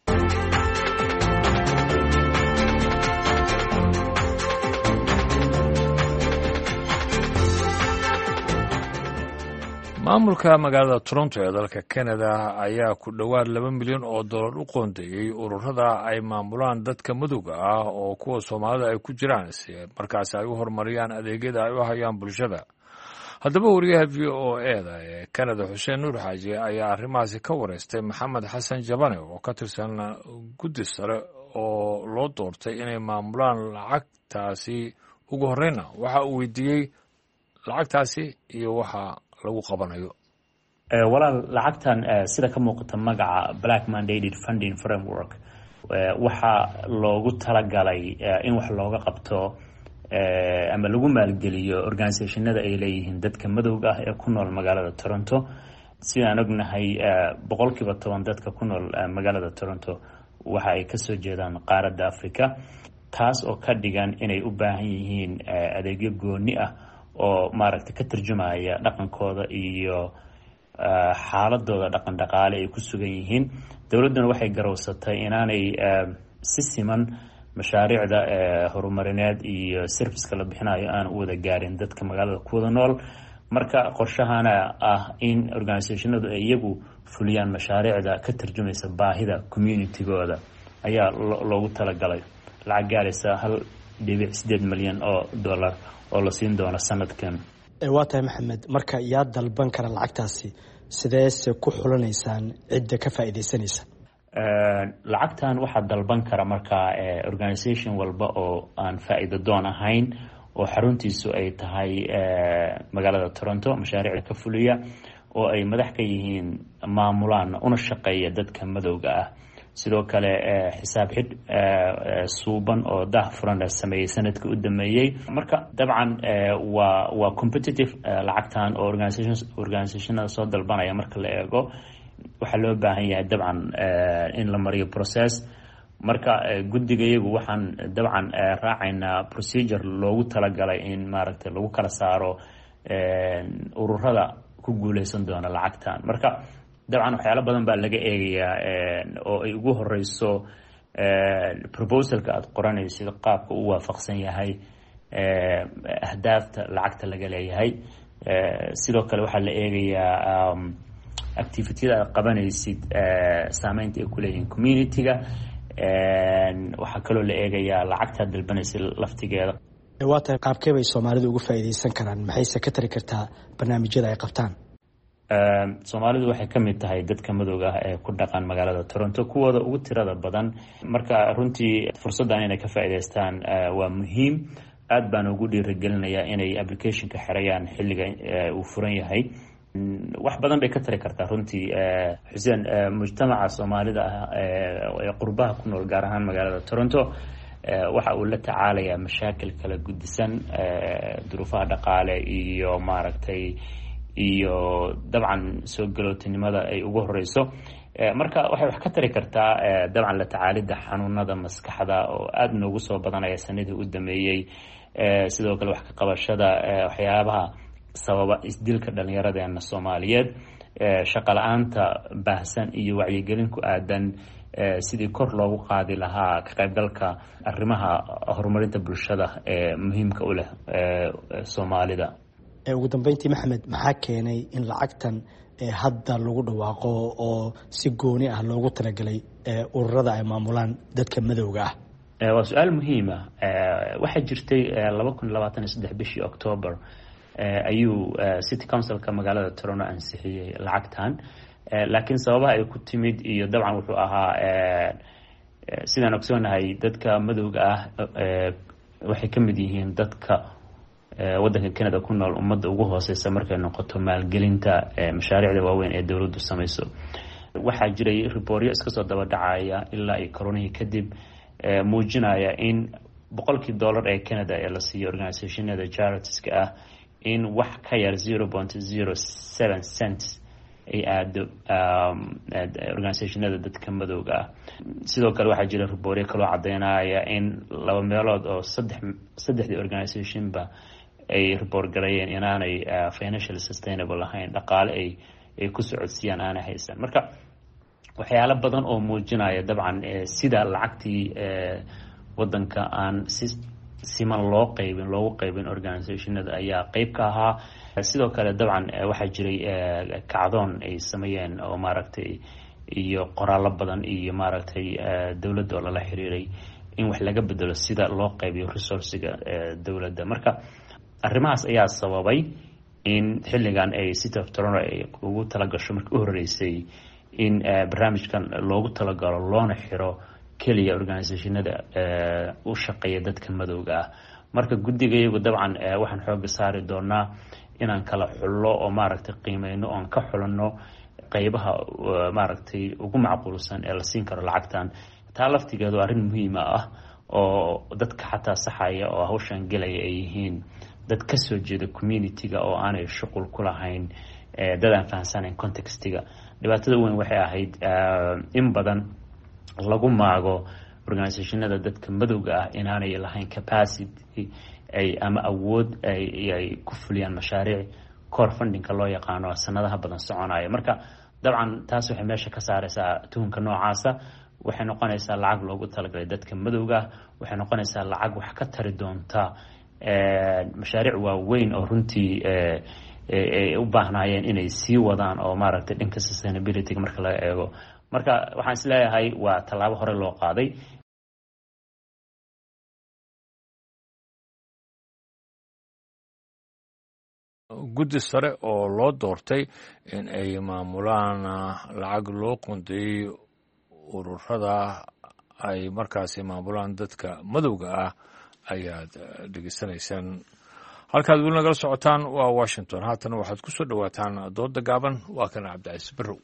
maamulka magaalada toronto ee dalka canada ayaa ku dhowaad $2 milyan oo u qoondeeyey ururada ay maamulaan dadka madowga ah oo kuwa soomaalida ay ku jiraan si markaasi ay u horumariyaan adeegyada ay u hayaan bulshada. haddaba wariyaha v o eda ee canada xuseen nuur xaaji ayaa arrimahaasi ka wareystay maxamed xasan jabane oo ka tirsan guddi sare oo loo doortay inay maamulaan lacagtaasi. ugu horreyna waxa uu weydiiyey lacagtaasi iyo waxa lagu qabanayo. walaal lacagtan sida ka muuqata magaca Black Mandated Funding Framework waxaa loogu talagalay in wax looga qabto ama lagu maalgeliyo organisationada ay leeyihiin dadka madowga ah ee ku nool magaalada Toronto. sidaan ognahay 10% dadka ku nool magaalada Toronto waxa ay ka soo jeedaan qaaradda Afrika, taas oo ka dhigan inay u baahan yihiin adeegyo gooni ah oo maaragtay ka tarjumaya dhaqankooda iyo xaaladooda dhaqan dhaqaale ay ku sugan yihiin. dowladduna waxay garowsatay inaanay si siman mashaariicda horumarineed iyo serviceka la bixinayo aan u wada gaarin dadka magaalada ku wada nool. marka qorshahana ah in organisationadu ay iyagu fuliyaan mashaariicda ka tarjumaysa baahida communitygooda ayaa loogu talagalay lacag gaaraysa $1.8 milyan oo la siin doono sanadkan. waa tahay maxamed, marka yaa dalban kara lacagtaasi, sideese ku xulanaysaan cidda ka faa'iidaysanaysa? lacagtan waxaa dalban kara marka organisation walba oo aan faa'iido doon ahayn oo xaruntiisu ay tahay magaalada Toronto, mashaariicda ka fuliya oo ay madax ka yihiin maamulaan una shaqeeya dadka madowga ah. sidoo kale xisaab xidh suuban oo daahfuran la sameeyey sanadkii u dhameeyey. marka dabcan waa competitive lacagtan oo organizationada soo dalbanaya marka la eego waxaa loo baahan yahay dabcan in la mariyo process. marka guddiga iyagu waxaan dabcan raacaynaa procedure loogu talagalay in maaragtay lagu kala saaro ururada ku guuleysan doona lacagtan. marka dabcan waxyaalo badan baa laga eegayaa oo ay ugu horeyso proposalka aad qoranaysid qaabka uu waafaqsan yahay ahdaafta lacagta laga leeyahay. sidoo kale waxaa la eegayaa activityada aad qabanaysid saameynta ay ku leeyihiin community-ga. waxaa kaloo la eegayaa lacagta dalbanaysid laftigeeda. waa tahay qaabkee bay Soomaalidu uga faa'iideysan karaan, maxayse ka tari kartaa barnaamijyada ay qabtaan? Soomaalidu waxay ka mid tahay dadka madowga ah ee ku dhaqan magaalada Toronto, kuwooda ugu tirada badan. marka runtii fursaddan inay ka faa'iideystaan waa muhiim. aad baan ugu dhiirigelinayaa inay application-ka xirayaan xilliga uu furan yahay. wax badan bay ka tari kartaa runtii xuseen mujtamaca Soomaalida ah ee qurbaha ku nool gaar ahaan magaalada Toronto waxa uu la tacaalayaa mashaakil kala gudisan, duruufaha dhaqaale iyo maaragtay iyo dabcan soo galootinimada ay ugu horeyso. marka waxay wax ka tari kartaa dabcan la tacaalidda xanuunada maskaxda oo aad noogu soo badanaya sanadii u dhameeyey. sidoo kale wax ka qabashada waxyaabaha sababa isdilka dhalinyaradeena Soomaaliyeed, shaqo la'aanta baahsan iyo wacyigelin ku aadan sidii kor loogu qaadi lahaa ka qaybgalka arrimaha horumarinta bulshada ee muhiimka u leh Soomaalida. ugu dambeyntii Maxamed, maxaa keenay in lacagtan hadda lagu dhawaaqo oo si gooni ah loogu talagalay ururada ay maamulaan dadka madowga ah? waa su-aal muhiim ah. waxaa jirtay 2023 bishii October ayuu City Councilka magaalada Toronto ansixiyey lacagtan. laakiin sababaha ay ku timid iyo dabcan wuxuu ahaa sidaan ogsoonahay dadka madowga ah waxay ka mid yihiin dadka waddanka Canada ku nool ummadda ugu hooseysa markay noqoto maalgelinta mashaariicda waaweyn ee dowladdu samayso. waxaa jiray ribooryo iska soo daba dhacaya ilaa ay koronihii kadib muujinaya in $100 ee Canada ee la siiyo organizationada charitiska ah in wax ka yar 0.07 cents ay aado organizationada dadka madowga ah. sidoo kale waxaa jira ribooryo kaloo cadeynaya in 2 meelood oo saddexdii organizationba ay report galayeen inaanay financially sustainable ahayn, dhaqaale ay ku socodsiyaan aanay haysan. marka waxyaalo badan oo muujinaya dabcan sida lacagtii waddanka aan si siman loogu qaybin organizationada ayaa qayb ka ahaa. sidoo kale dabcan waxaa jiray kacdoon ay sameeyeen oo maaragtay iyo qoraallo badan iyo maaragtay dowladda oo lala xiriiray in wax laga bedelo sida loo qaybiyo resourciga dowladda. marka arrimahaas ayaa sababay in xilligan ay City of Toronto ay ugu talagasho markii u horeysay in barnaamijkan loogu talagalo loona xiro keliya organizationada u shaqeeya dadka madowga ah. marka guddiga iyagu dabcan waxaan xooga saari doonaa inaan kala xullo oo maaragtay qiimeyno oon ka xulanno qaybaha maaragtay ugu macquulsan ee la siin karo lacagtan. taa laftigeedu arrin muhiim ah oo dadka xataa saxaya oo hawshan gelaya ay yihiin dad ka soo jeeda community-ga oo aanay shuqul ku lahayn dad aan fahansanayn contextiga. dhibaatada weyn waxay ahayd in badan lagu maago organizationada dadka madowga ah inaanay lahayn capacity ay ama awood ay ku fuliyaan mashaariic core funding-ka loo yaqaano sanadaha badan soconaya. marka dabcan taas waxay meesha ka saaraysaa tuhunka noocaasa. waxay noqonaysaa lacag loogu talagalay dadka madowga ah, waxay noqonaysaa lacag wax ka tari doonta mashaariic waaweyn oo runtii ay u baahnayeen inay sii wadaan oo maaragtay dhanka sustainability marka laga eego. marka waxaan is leeyahay waa tallaabo hore loo qaaday. guddi sare oo loo doortay in ay maamulaan lacag loo qoondeeyey ururada ay markaasi maamulaan dadka madowga ah ayaad dhegeysanaysaan. halkaad weli nagala socotaan waa Washington. haatana waxaad ku soo dhowaataan dooda gaaban. waa kana Cabdicasiis Barrow.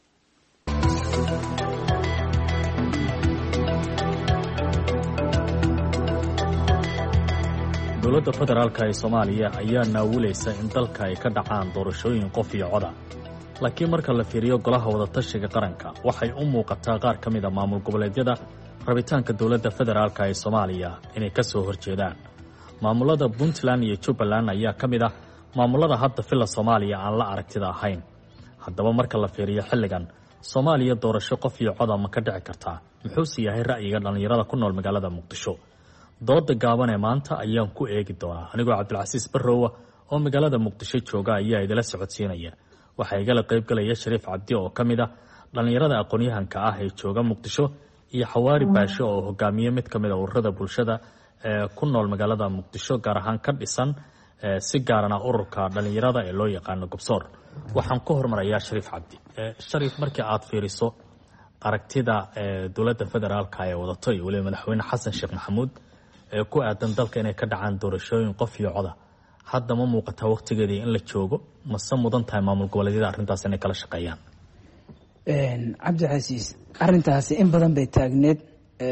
dowladda federaalka ee Soomaaliya ayaa naawulaysa in dalka ay ka dhacaan doorashooyin qof iyo cod ah. laakiin marka la fiiriyo golaha wadatashiga qaranka waxay u muuqataa qaar ka mid ah maamul goboleedyada rabitaanka dowladda federaalka ee Soomaaliya inay ka soo horjeedaan. maamulada Puntland iyo Jubaland ayaa ka mid ah maamulada hadda filla Soomaaliya aan la aragtida ahayn. haddaba marka la fiiriyo xilligan Soomaaliya doorasho qof iyo cod ah ma ka dhici kartaa? muxuu yahay ra'yiga dhalinyarada ku nool magaalada Muqdisho? dooda gaaban ee maanta ayaan ku eegi doonaa. anigoo Cabdilcasiis Barrow oo magaalada Muqdisho jooga ayaa idila socodsiinaya. waxaa igala qayb galaya Shariif Cabdi oo ka mid ah dhalinyarada aqoon-yahanka ah ee jooga Muqdisho iyo Xawaari Baasho oo hogaamiye mid ka mid ah ururada bulshada ee ku nool magaalada Muqdisho gaar ahaan ka dhisan si gaarana ururka dhalinyarada ee loo yaqaan Gobsoor. waxaan ku hormarayaa Shariif Cabdi. Shariif, markii aad fiiriso aragtida dowladda federaalka ee wadato iyo waliba madaxweyne Xasan Sheekh Maxamuud ee ku aadan dalka inay ka dhacaan doorashooyin qof iyo cod ah, hadda ma muuqataa waqtigeedii in la joogo mase mudan tahay maamul goboleedyada arrintaas inay kala shaqeeyaan? Cabdicasiis, arrintaasi in badan bay taagneed.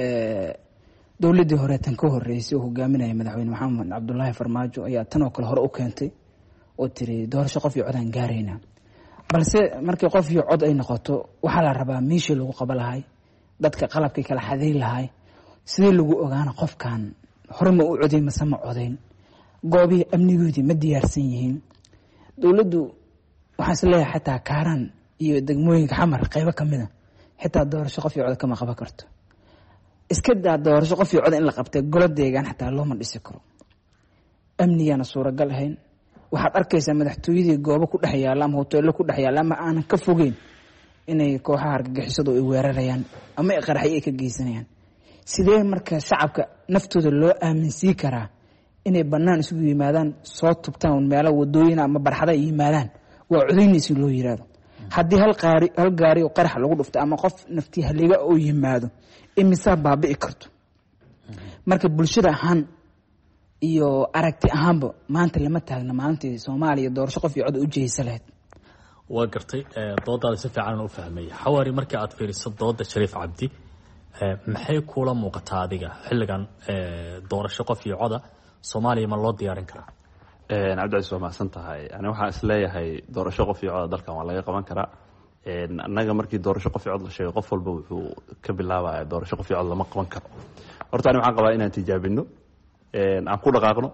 dowladdii hore tan ka horeysay oo hogaaminaya madaxweyne maxamed cabdullaahi farmaajo ayaa tan oo kale hore u keentay oo tiri doorasho qof iyo cod aan gaaraynaa. balse markii qof iyo cod ay noqoto waxaa la rabaa meeshii lagu qaba lahay, dadka qalabkay kala xadayn lahay, sidii lagu ogaana qofkan hore ma u coday mase ma codayn, goobihii amnigoodii ma diyaarsan yihiin. dowladdu waxaan is leeyahay xitaa Kaaraan iyo degmooyinka xamar qaybo ka mid a xitaa doorasho qof iyo cod kama qaban karto. iska daa doorasho qof iyo cod in la qabtay golo deegaan xitaa looma dhisi karo. amnigana suuragal ahayn. waxaad arkaysaa madaxtooyadii goobo ku dhex yaalla ama hoteello ku dhex yaalla ama aanan ka fogeyn inay kooxaha argagixisadu ay weerarayaan ama qaraxyo ay ka geysanayaan. sidee marka shacabka naftooda loo aaminsiin karaa inay bannaan isugu yimaadaan, soo tubtaan meelo wadooyin ama barxada ay yimaadaan waa codaynaysi loo yiraahdo? haddii hal gaari oo qarax lagu dhufto ama qof naftii haliga oo yimaado imisaa baabi'i karto. marka bulshada ahaan iyo aragti ahaanba maanta lama taagna maalintii Soomaaliya doorasho qof iyo cod u jeeysa lahayd. waa gartay doodaada si fiican u fahmay. Xawaari, markii aad fiiriso dooda Shariif Cabdi, maxay kula muuqataa adiga xilligan doorasho qof iyo cod Soomaaliya ma loo diyaarin karaa? Cabdicasiis, waa mahadsan tahay. ani waxaan is leeyahay doorasho qof iyo cod dalkan waa laga qaban karaa. annaga markii doorasho qof iyo cod la sheego qof walba wuxuu ka bilaabaya doorasho qof iyo cod lama qaban karo. horta ani waxaan qabaa inaan tijaabino, aan ku dhaqaaqno,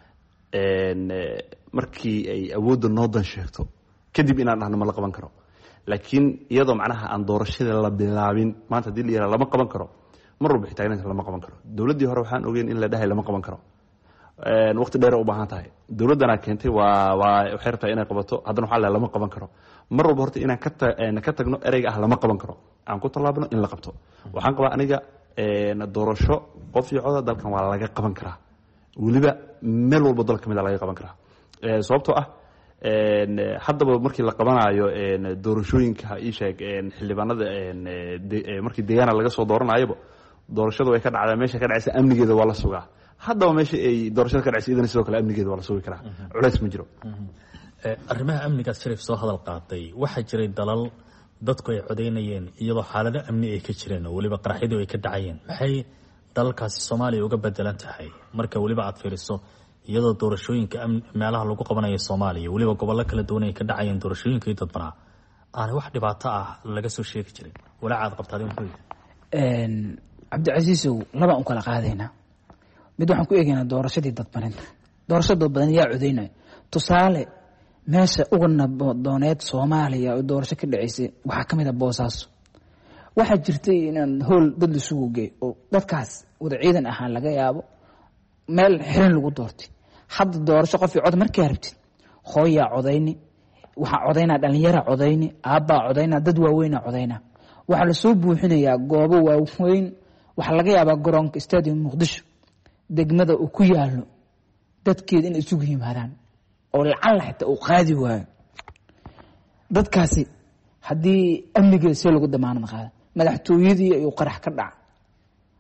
markii ay awoodda noo dan sheegto kadib inaan dhahno ma la qaban karo. laakiin iyadoo macnaha aan doorashada la bilaabin maanta haddii la yihahdo lama qaban karo, mar walba xitaagnaanka lama qaban karo. dowladdii hore waxaan ogeyn in la dhahay lama qaban karo, waqti dheer u baahan tahay. dowladdanaa keentay waxay rabtaa inay qabato, haddana waxaa lama qaban karo. mar walba horta inaan ka tagno ereyga ah lama qaban karo, aan ku tallaabno in la qabto. waxaan qabaa aniga doorasho qof iyo coda dalkan waa laga qaban karaa, weliba meel walba dalka kamid a laga qaban karaa. sababtoo ah haddaba markii la qabanayo doorashooyinka isheeg xildhibaanada markii deegaana laga soo dooranayaba doorashadu way ka dhacdaa, meesha ka dhacaysa amnigeeda waa la sugaa. haddaba meesha ay doorashada ka dhacaysa idana sidoo kale amnigeeda waa la sugi karaa, culays ma jiro. arrimaha amnigaas Shariif soo hadal qaaday, waxaa jiray dalal dadku ay codeynayeen iyadoo xaalado amni ay ka jireen oo weliba qaraxyadu ay ka dhacayeen. maxay dalalkaasi Soomaaliya uga bedelan tahay marka weliba aad fiiriso iyadoo doorashooyinka meelaha lagu qabanayo Soomaaliya weliba gobollo kala duwan ay ka dhacayeen doorashooyinkii dadbanaa aan wax dhibaato ah laga soo sheegi jirin? walaacaad qabtaadeen muxuu yahay? Cabdicasiisow, laba u kala qaadaynaa. mid waxaan ku eegaynaa doorashadii dadbaninta. doorasho dadbadan yaa codeynaya. tusaale, meesha ugu nabadooneed Soomaaliya oo doorasho ka dhacaysay waxaa ka mid ah Boosaaso. waxaa jirtay inaan howl dad isugu geey oo dadkaas wada ciidan ahaan laga yaabo meel xiran lagu doortay. hadda doorasho qof iyo cod markay rabtid, hooyaa codayni, waxaa codaynaa dhalinyara codayni, aabbaa codaynaa, dad waaweynaa codaynaa. waxaa lasoo buuxinayaa goobo waaweyn. waxaa laga yaabaa garoonka stadium Muqdisho degmada uu ku yaalo dadkeeda in isugu yimaadaan oo lacag xitaa uu qaadi waayo. dadkaasi haddii amnigeeda see lagu damaanad qaada, madaxtooyadii ayuu qarax ka dhaca,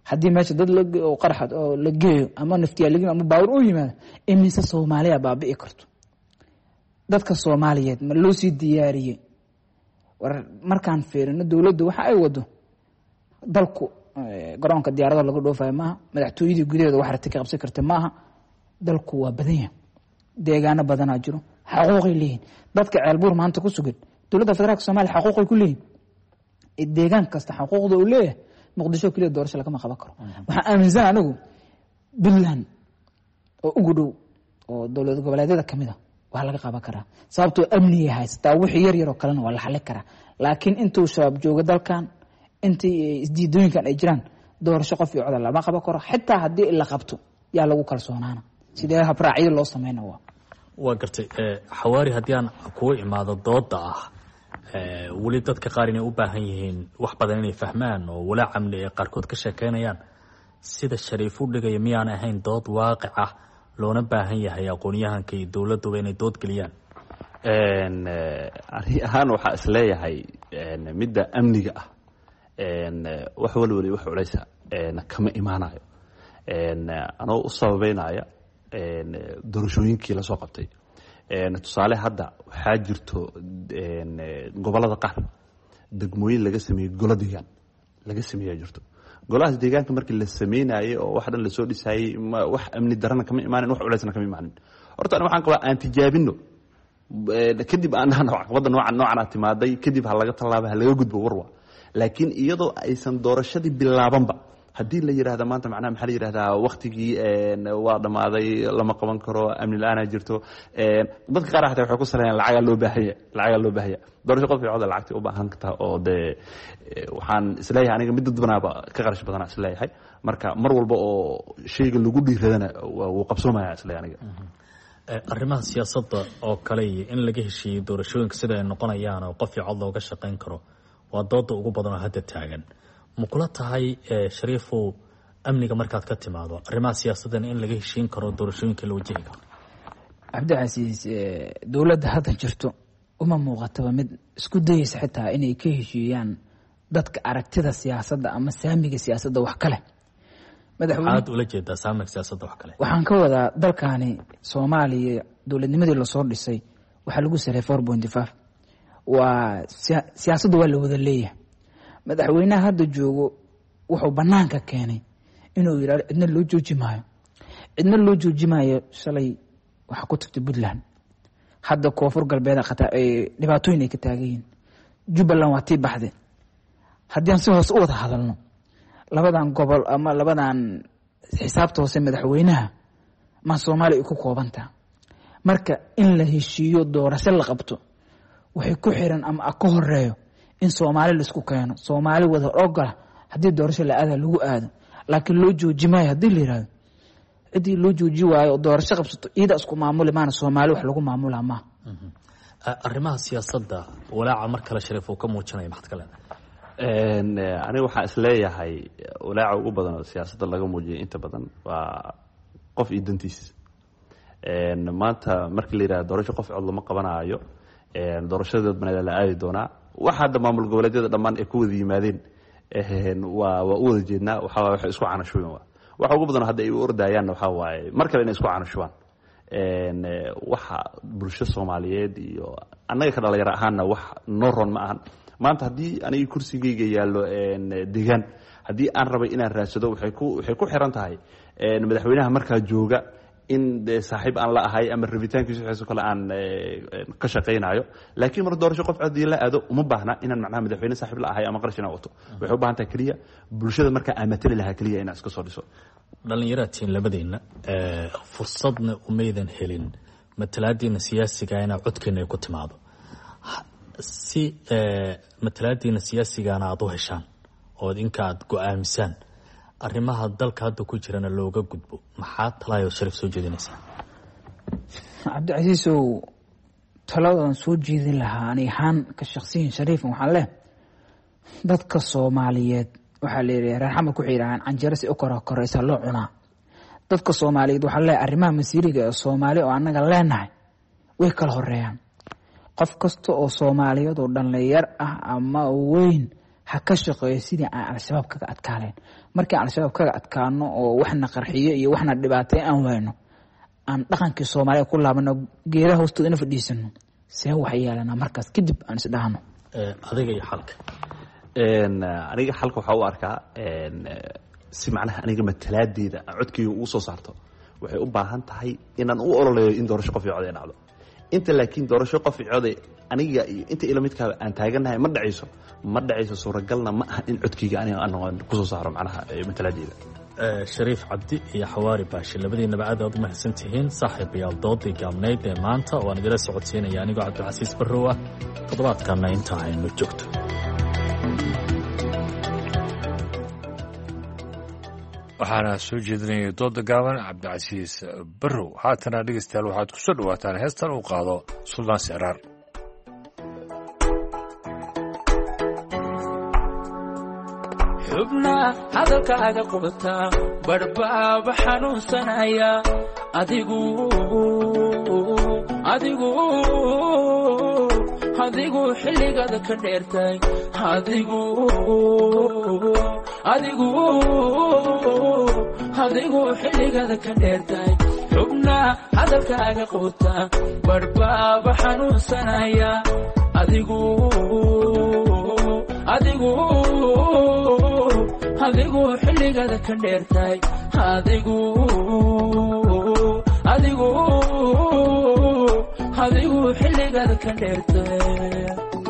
haddii meesha dad oo qaraxad oo la geeyo ama naftiyaligin ama baawur u yimaado imise Soomaaliya baabi'i karto dadka Soomaaliyeed ma loo sii diyaariyay war markaan fiirino dawladdu waxa ay wado dalku garoonka diyaaradaha lagu dhoofayo maaha madaxtooyadii gudaheeda wax ratay ka qabsan karta maaha dalku waa badan yahay deegaano badanaa jiro xaquuqay leeyihiin dadka ceelbuur maanta ku sugan dowladda federaalka Soomaaliya xaquuqay ku leeyihiin deegaan kasta xaquuqda uu leeyahay muqdisho kaliya doorasho lagama qaban karo waxaan aaminsan anigu Puntland oo ugu dhow oo dowlad goboleedyada kamid ah waa laga qaban karaa sababtoo amniga haysta wixii yar oo kalena waa la xalin karaa laakiin intuu shabaab jooga dalkan intii isdiidooyinkan ay jiraan doorasho qof iyo cod lama qaban karo xitaa haddii la qabto yaa lagu kalsoonaana sidee habraaciyo loo sameeyo waa gartay xawaari haddii aan kugu imaado dooda ah weli dadka qaar inay u baahan yihiin wax badan inay fahmaan oo walaac amni ay qaarkood ka sheekeynayaan sida Shariif u dhigaya miyaan ahayn dood waaqic ah loona baahan yahay aqoonyahanka iyo dawladduba inay dood geliyaan ahaan waxaa isleeyahay midda amniga ah wax walwali wax culeysa kama imaanayo anoo u sababeynaya doorashooyinkii lasoo qabtay tusaale hadda waxaa jirto gobolada qaar degmooyin laga sameeyey golo deegaan laga sameeyaa jirto golahaas deegaanka markii la sameynayay oo wax dhan lasoo dhisayay wax amni darana kama imaanin wax culeysna kama imaanin horta ani waxaan qabaa aan tijaabino kadib aan caqabada noocan timaaday kadib ha laga tallaaba ha laga gudbo warwa laakiin iyadoo aysan doorashadii bilaabanba haddii la yiraahdo maanta macnaha maxaa la yiraahdaa waqtigii waa dhamaaday lama qaban karo amni la'aana jirto dadka qaar waxay ku saleeyaan lacag loo baahaya doorasho qof cod lacagti u baahan kartaa oo de waxaan isleeyahay aniga mid dadbanaaba ka qarash badan isleeyahay marka mar walba oo shayga lagu dhiiradana wuu qabsoomaya isleeyahay aniga arrimaha siyaasadda oo kale in laga heshiiyo doorashooyinka sida ay noqonayaan oo qof cod looga shaqeyn karo waa dooda ugu badan oo hadda taagan ma kula tahay Shariifow amniga markaad ka timaado arrimaha siyaasaddan in laga heshiin karo doorashooyinka la wajihi karo Cabdicasiis dawladda hadda jirto uma muuqataba mid isku dayaysa xitaa inay ka heshiiyaan dadka aragtida siyaasadda ama saamiga siyaasadda wax kale madaxweynaha ula jeedaa saamiga siyaasadda wax kale waxaan ka wadaa dalkani Soomaaliya dawladnimadii la soo dhisay waxa lagu saray 4.5 waa siyaasadda waa la wada leeyahay madaxweynaha hadda joogo wuxuu banaanka keenay inuu yiraahdo cidna loo joojimaayo shalay waxa ku tagtay Puntland hadda koonfur galbeed dhibaatooyin ay ka taagan Jubbaland waa tii baxday haddii aan si hoos u wada hadalno labadan gobol ama labadan xisaabta hoose madaxweynaha ma Soomaaliya ku koobanta marka in la heshiiyo doorasho la qabto waxay ku xiran ama ka horeeyo in Soomaali la isku keeno Soomaali wada ogola haddii doorasho la aado lagu aado laakiin loo joojimay haddii la yiraahdo cidii loo jooji waayo doorasho qabsato iyada isku maamuli maana Soomaali wax lagu maamulaa ma arrimaha siyaasadda walaaca mar kale Shariif uu ka muujinay maxad kale aniga waxaan isleeyahay walaaca ugu badan oo siyaasadda laga muujiyo inta badan waa qof iyo dantiis maanta markii la yiraahdo doorasho qof cod lama qabanayo doorashada dadbanada la aadi doonaa waxa hadda maamul goboleedyada dhammaan ay ku wada yimaadeen waa u wada jeednaa waxay isku canashuween waxa ugu badan hadda ay u ordayaan waxa waaye mar kale inay isku canashuwaan waxa bulsho Soomaaliyeed iyo annaga ka dhalinyaro ahaanna wax noron ma ahan maanta haddii aniga kursigayga yaallo deegaan haddii aan rabay inaan raadsado waxay ku xiran tahay madaxweynaha markaa jooga in saaxiib aan la ahay ama rabitaankiisu xiiso kale aan ka shaqeynayo laakiin mar doorasho qof codii la aado uma baahna inaan macnaha madaxweyne saaxiib la ahay ama qarash inaan wato waxay u baahan tahay kaliya bulshada markaa aan matali lahaa kaliya inaan iska soo dhiso dhalinyaratiin labadeena fursadna umaydan helin matalaadiina siyaasiga inaa codkeena ay ku timaado si matalaadiina siyaasigana aad u heshaan oo idinka aad go'aamisaan arrimaha dalka hadda ku jirana looga gudbo maxaa talayo Shariif soo jeedinaysaa Cabdicasiis oo taladan soo jeedin lahaa ani ahaan ka shakhsiyan Shariif waxaan leh dadka Soomaaliyeed waxa la yiraahdaa raxmad ku xiiraan canjeero si u koraysa loo cunaa dadka Soomaaliyeed waxa leh arrimaha masiiriga ee Soomaali oo anaga leenahay way kala horeeyaan qof kasta oo Soomaaliyeed oo dhalinyar ah ama weyn ha ka shaqeeyo sidii aan al-shabaab kaga adkaaleen. markii aan al-shabaab kaga adkaano oo waxna qarxiyo iyo waxna dhibaateey aan wayno aan dhaqankii Soomaaliya ku laabano geeraha hoostooda in fadhiisano see wax yeelana markaas kadib aan isdhaahno adiga iyo xalka aniga xalka waxa uu arkaa si macnaha aniga matalaadeeda codkii uu soo saarto waxay u baahan tahay inaan u ololeeyo in doorasho qof iyo cod ay dhacdo inta laakiin doorasho qof iyo cod aniga iyo inta ila midka aan taaganahay ma dhacayso suuragalna ma aha in codkayga aniga ku soo saaro macnaha matalaadeeda shariif cabdi iyo xawaari baashi labadiinaba aad u mahadsantihiin saaxiibayaal doodii gaabnayd ee maanta waan idila socodsiinaya anigoo cabdilcasiis barrow ah toddobaadkanna inta aynu joogto waxaana soo jeedinayay dooda gaaban cabdicasiis barrow. haatana dhegeystayaal waxaad ku soo dhawaataan heestan uu qaado suldaan sicraar. xubna hadalkaaga qubta barbaaba xanuunsanaya adigu xilligaada ka dheertay adigu xilligaada ka dheertay xubna hadalkaaga qubta barbaaba xanuunsanaya adigu xilligaada ka dheertay adigu xilligaada ka dheertay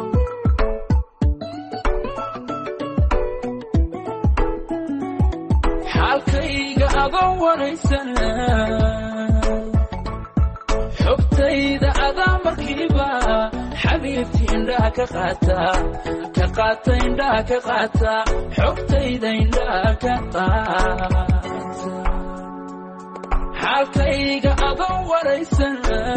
xaalkayga adoon waraysan xogtayda adaa markiiba xabiibti indhaha ka qaata indhaha ka qaata xogtayda indhaha ka qaata xaalkayga adoon waraysan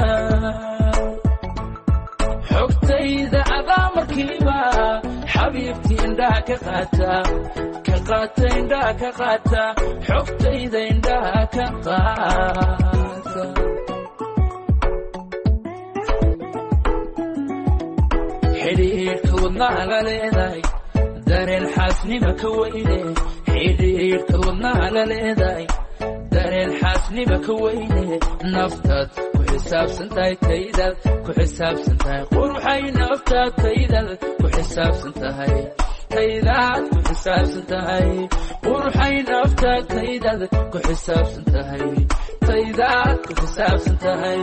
xogtayda adaa markiiba xabiibti indhaha ka qaata indhaha ka qaata xogtayda indhaha ka qaata xidhiidhka wadnaha la leedahay dareen xaasnima ka weyne xidhiidhka wadnaha la leedahay dareen xaasnima ka weyne naftaad ku xisaabsan tahay taydaad ku xisaabsan tahay quruxay naftaad taydaad ku xisaabsan tahay taydaad ku xisaabsan tahay quruxay naftaad taydaad ku xisaabsan tahay taydaad ku xisaabsan tahay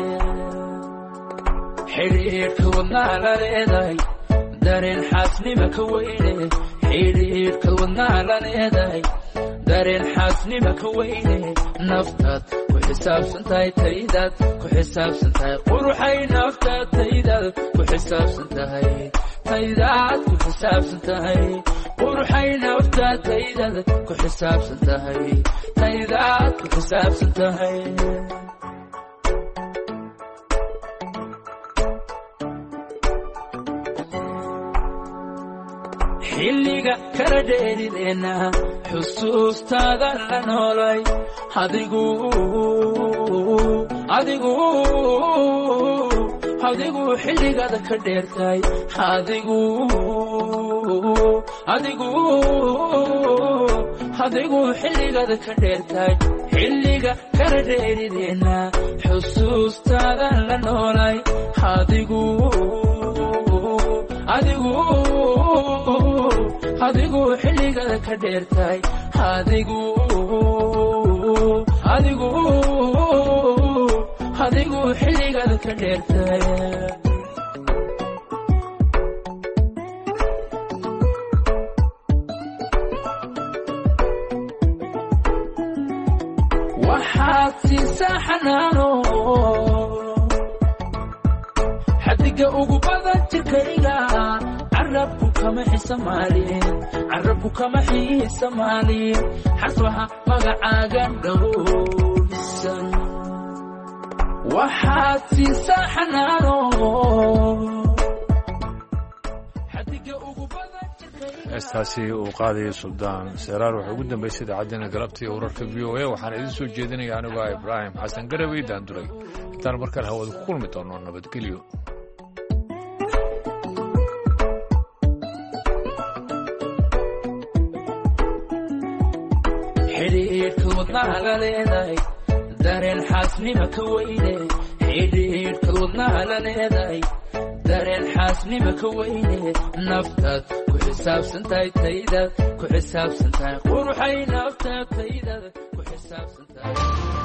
xidhiidhka wadnaha la leedahay dareen xaasnima ka weyne xidhiidhka wadnaha la leedahay dareen xaasnima ka weyne naftaad ku xisaabsan tahay taydaad ku xisaabsan tahay quruxay naftaad taydaad ku xisaabsan tahay taydaad ku xisaabsan tahay quruxay naftaad taydaad ku xisaabsan tahay taydaad ku xisaabsan tahay xilliga kala dheerideenna xusuustaada la noolay adigu xilligaada ka dheertay adigu xilligaada ka dheertay xilliga kala dheerideenna xusuustaada la noolay adigu xilligaada ka dheertay adigu xilligaada ka dheertay waxaad siisaa xanaano xadiga ugu badan jirkayga carabku kama xiisamaalin xasbaha magacaaga dhowrsan waxaad siisaa xanaano heestaasi uu qaadayay suldaan seraar waxay ugu dambaysay idaacaddeena galabta iyo wararka v o a waxaana idiin soo jeedinaya anigoo ibraahim xasan garawey daanduray intaan markale hawada ku kulmi doono nabadgelyo xidhiidhka wadnaha la leedahay dareen xaasnima ka weyne xidhiidhka wadnaha la leedahay dareen xaasnima ka weyne naftaad ku xisaabsantahay taydaad ku xisaabsantahay quruxay naftaad taydaad ku xisaabsantahay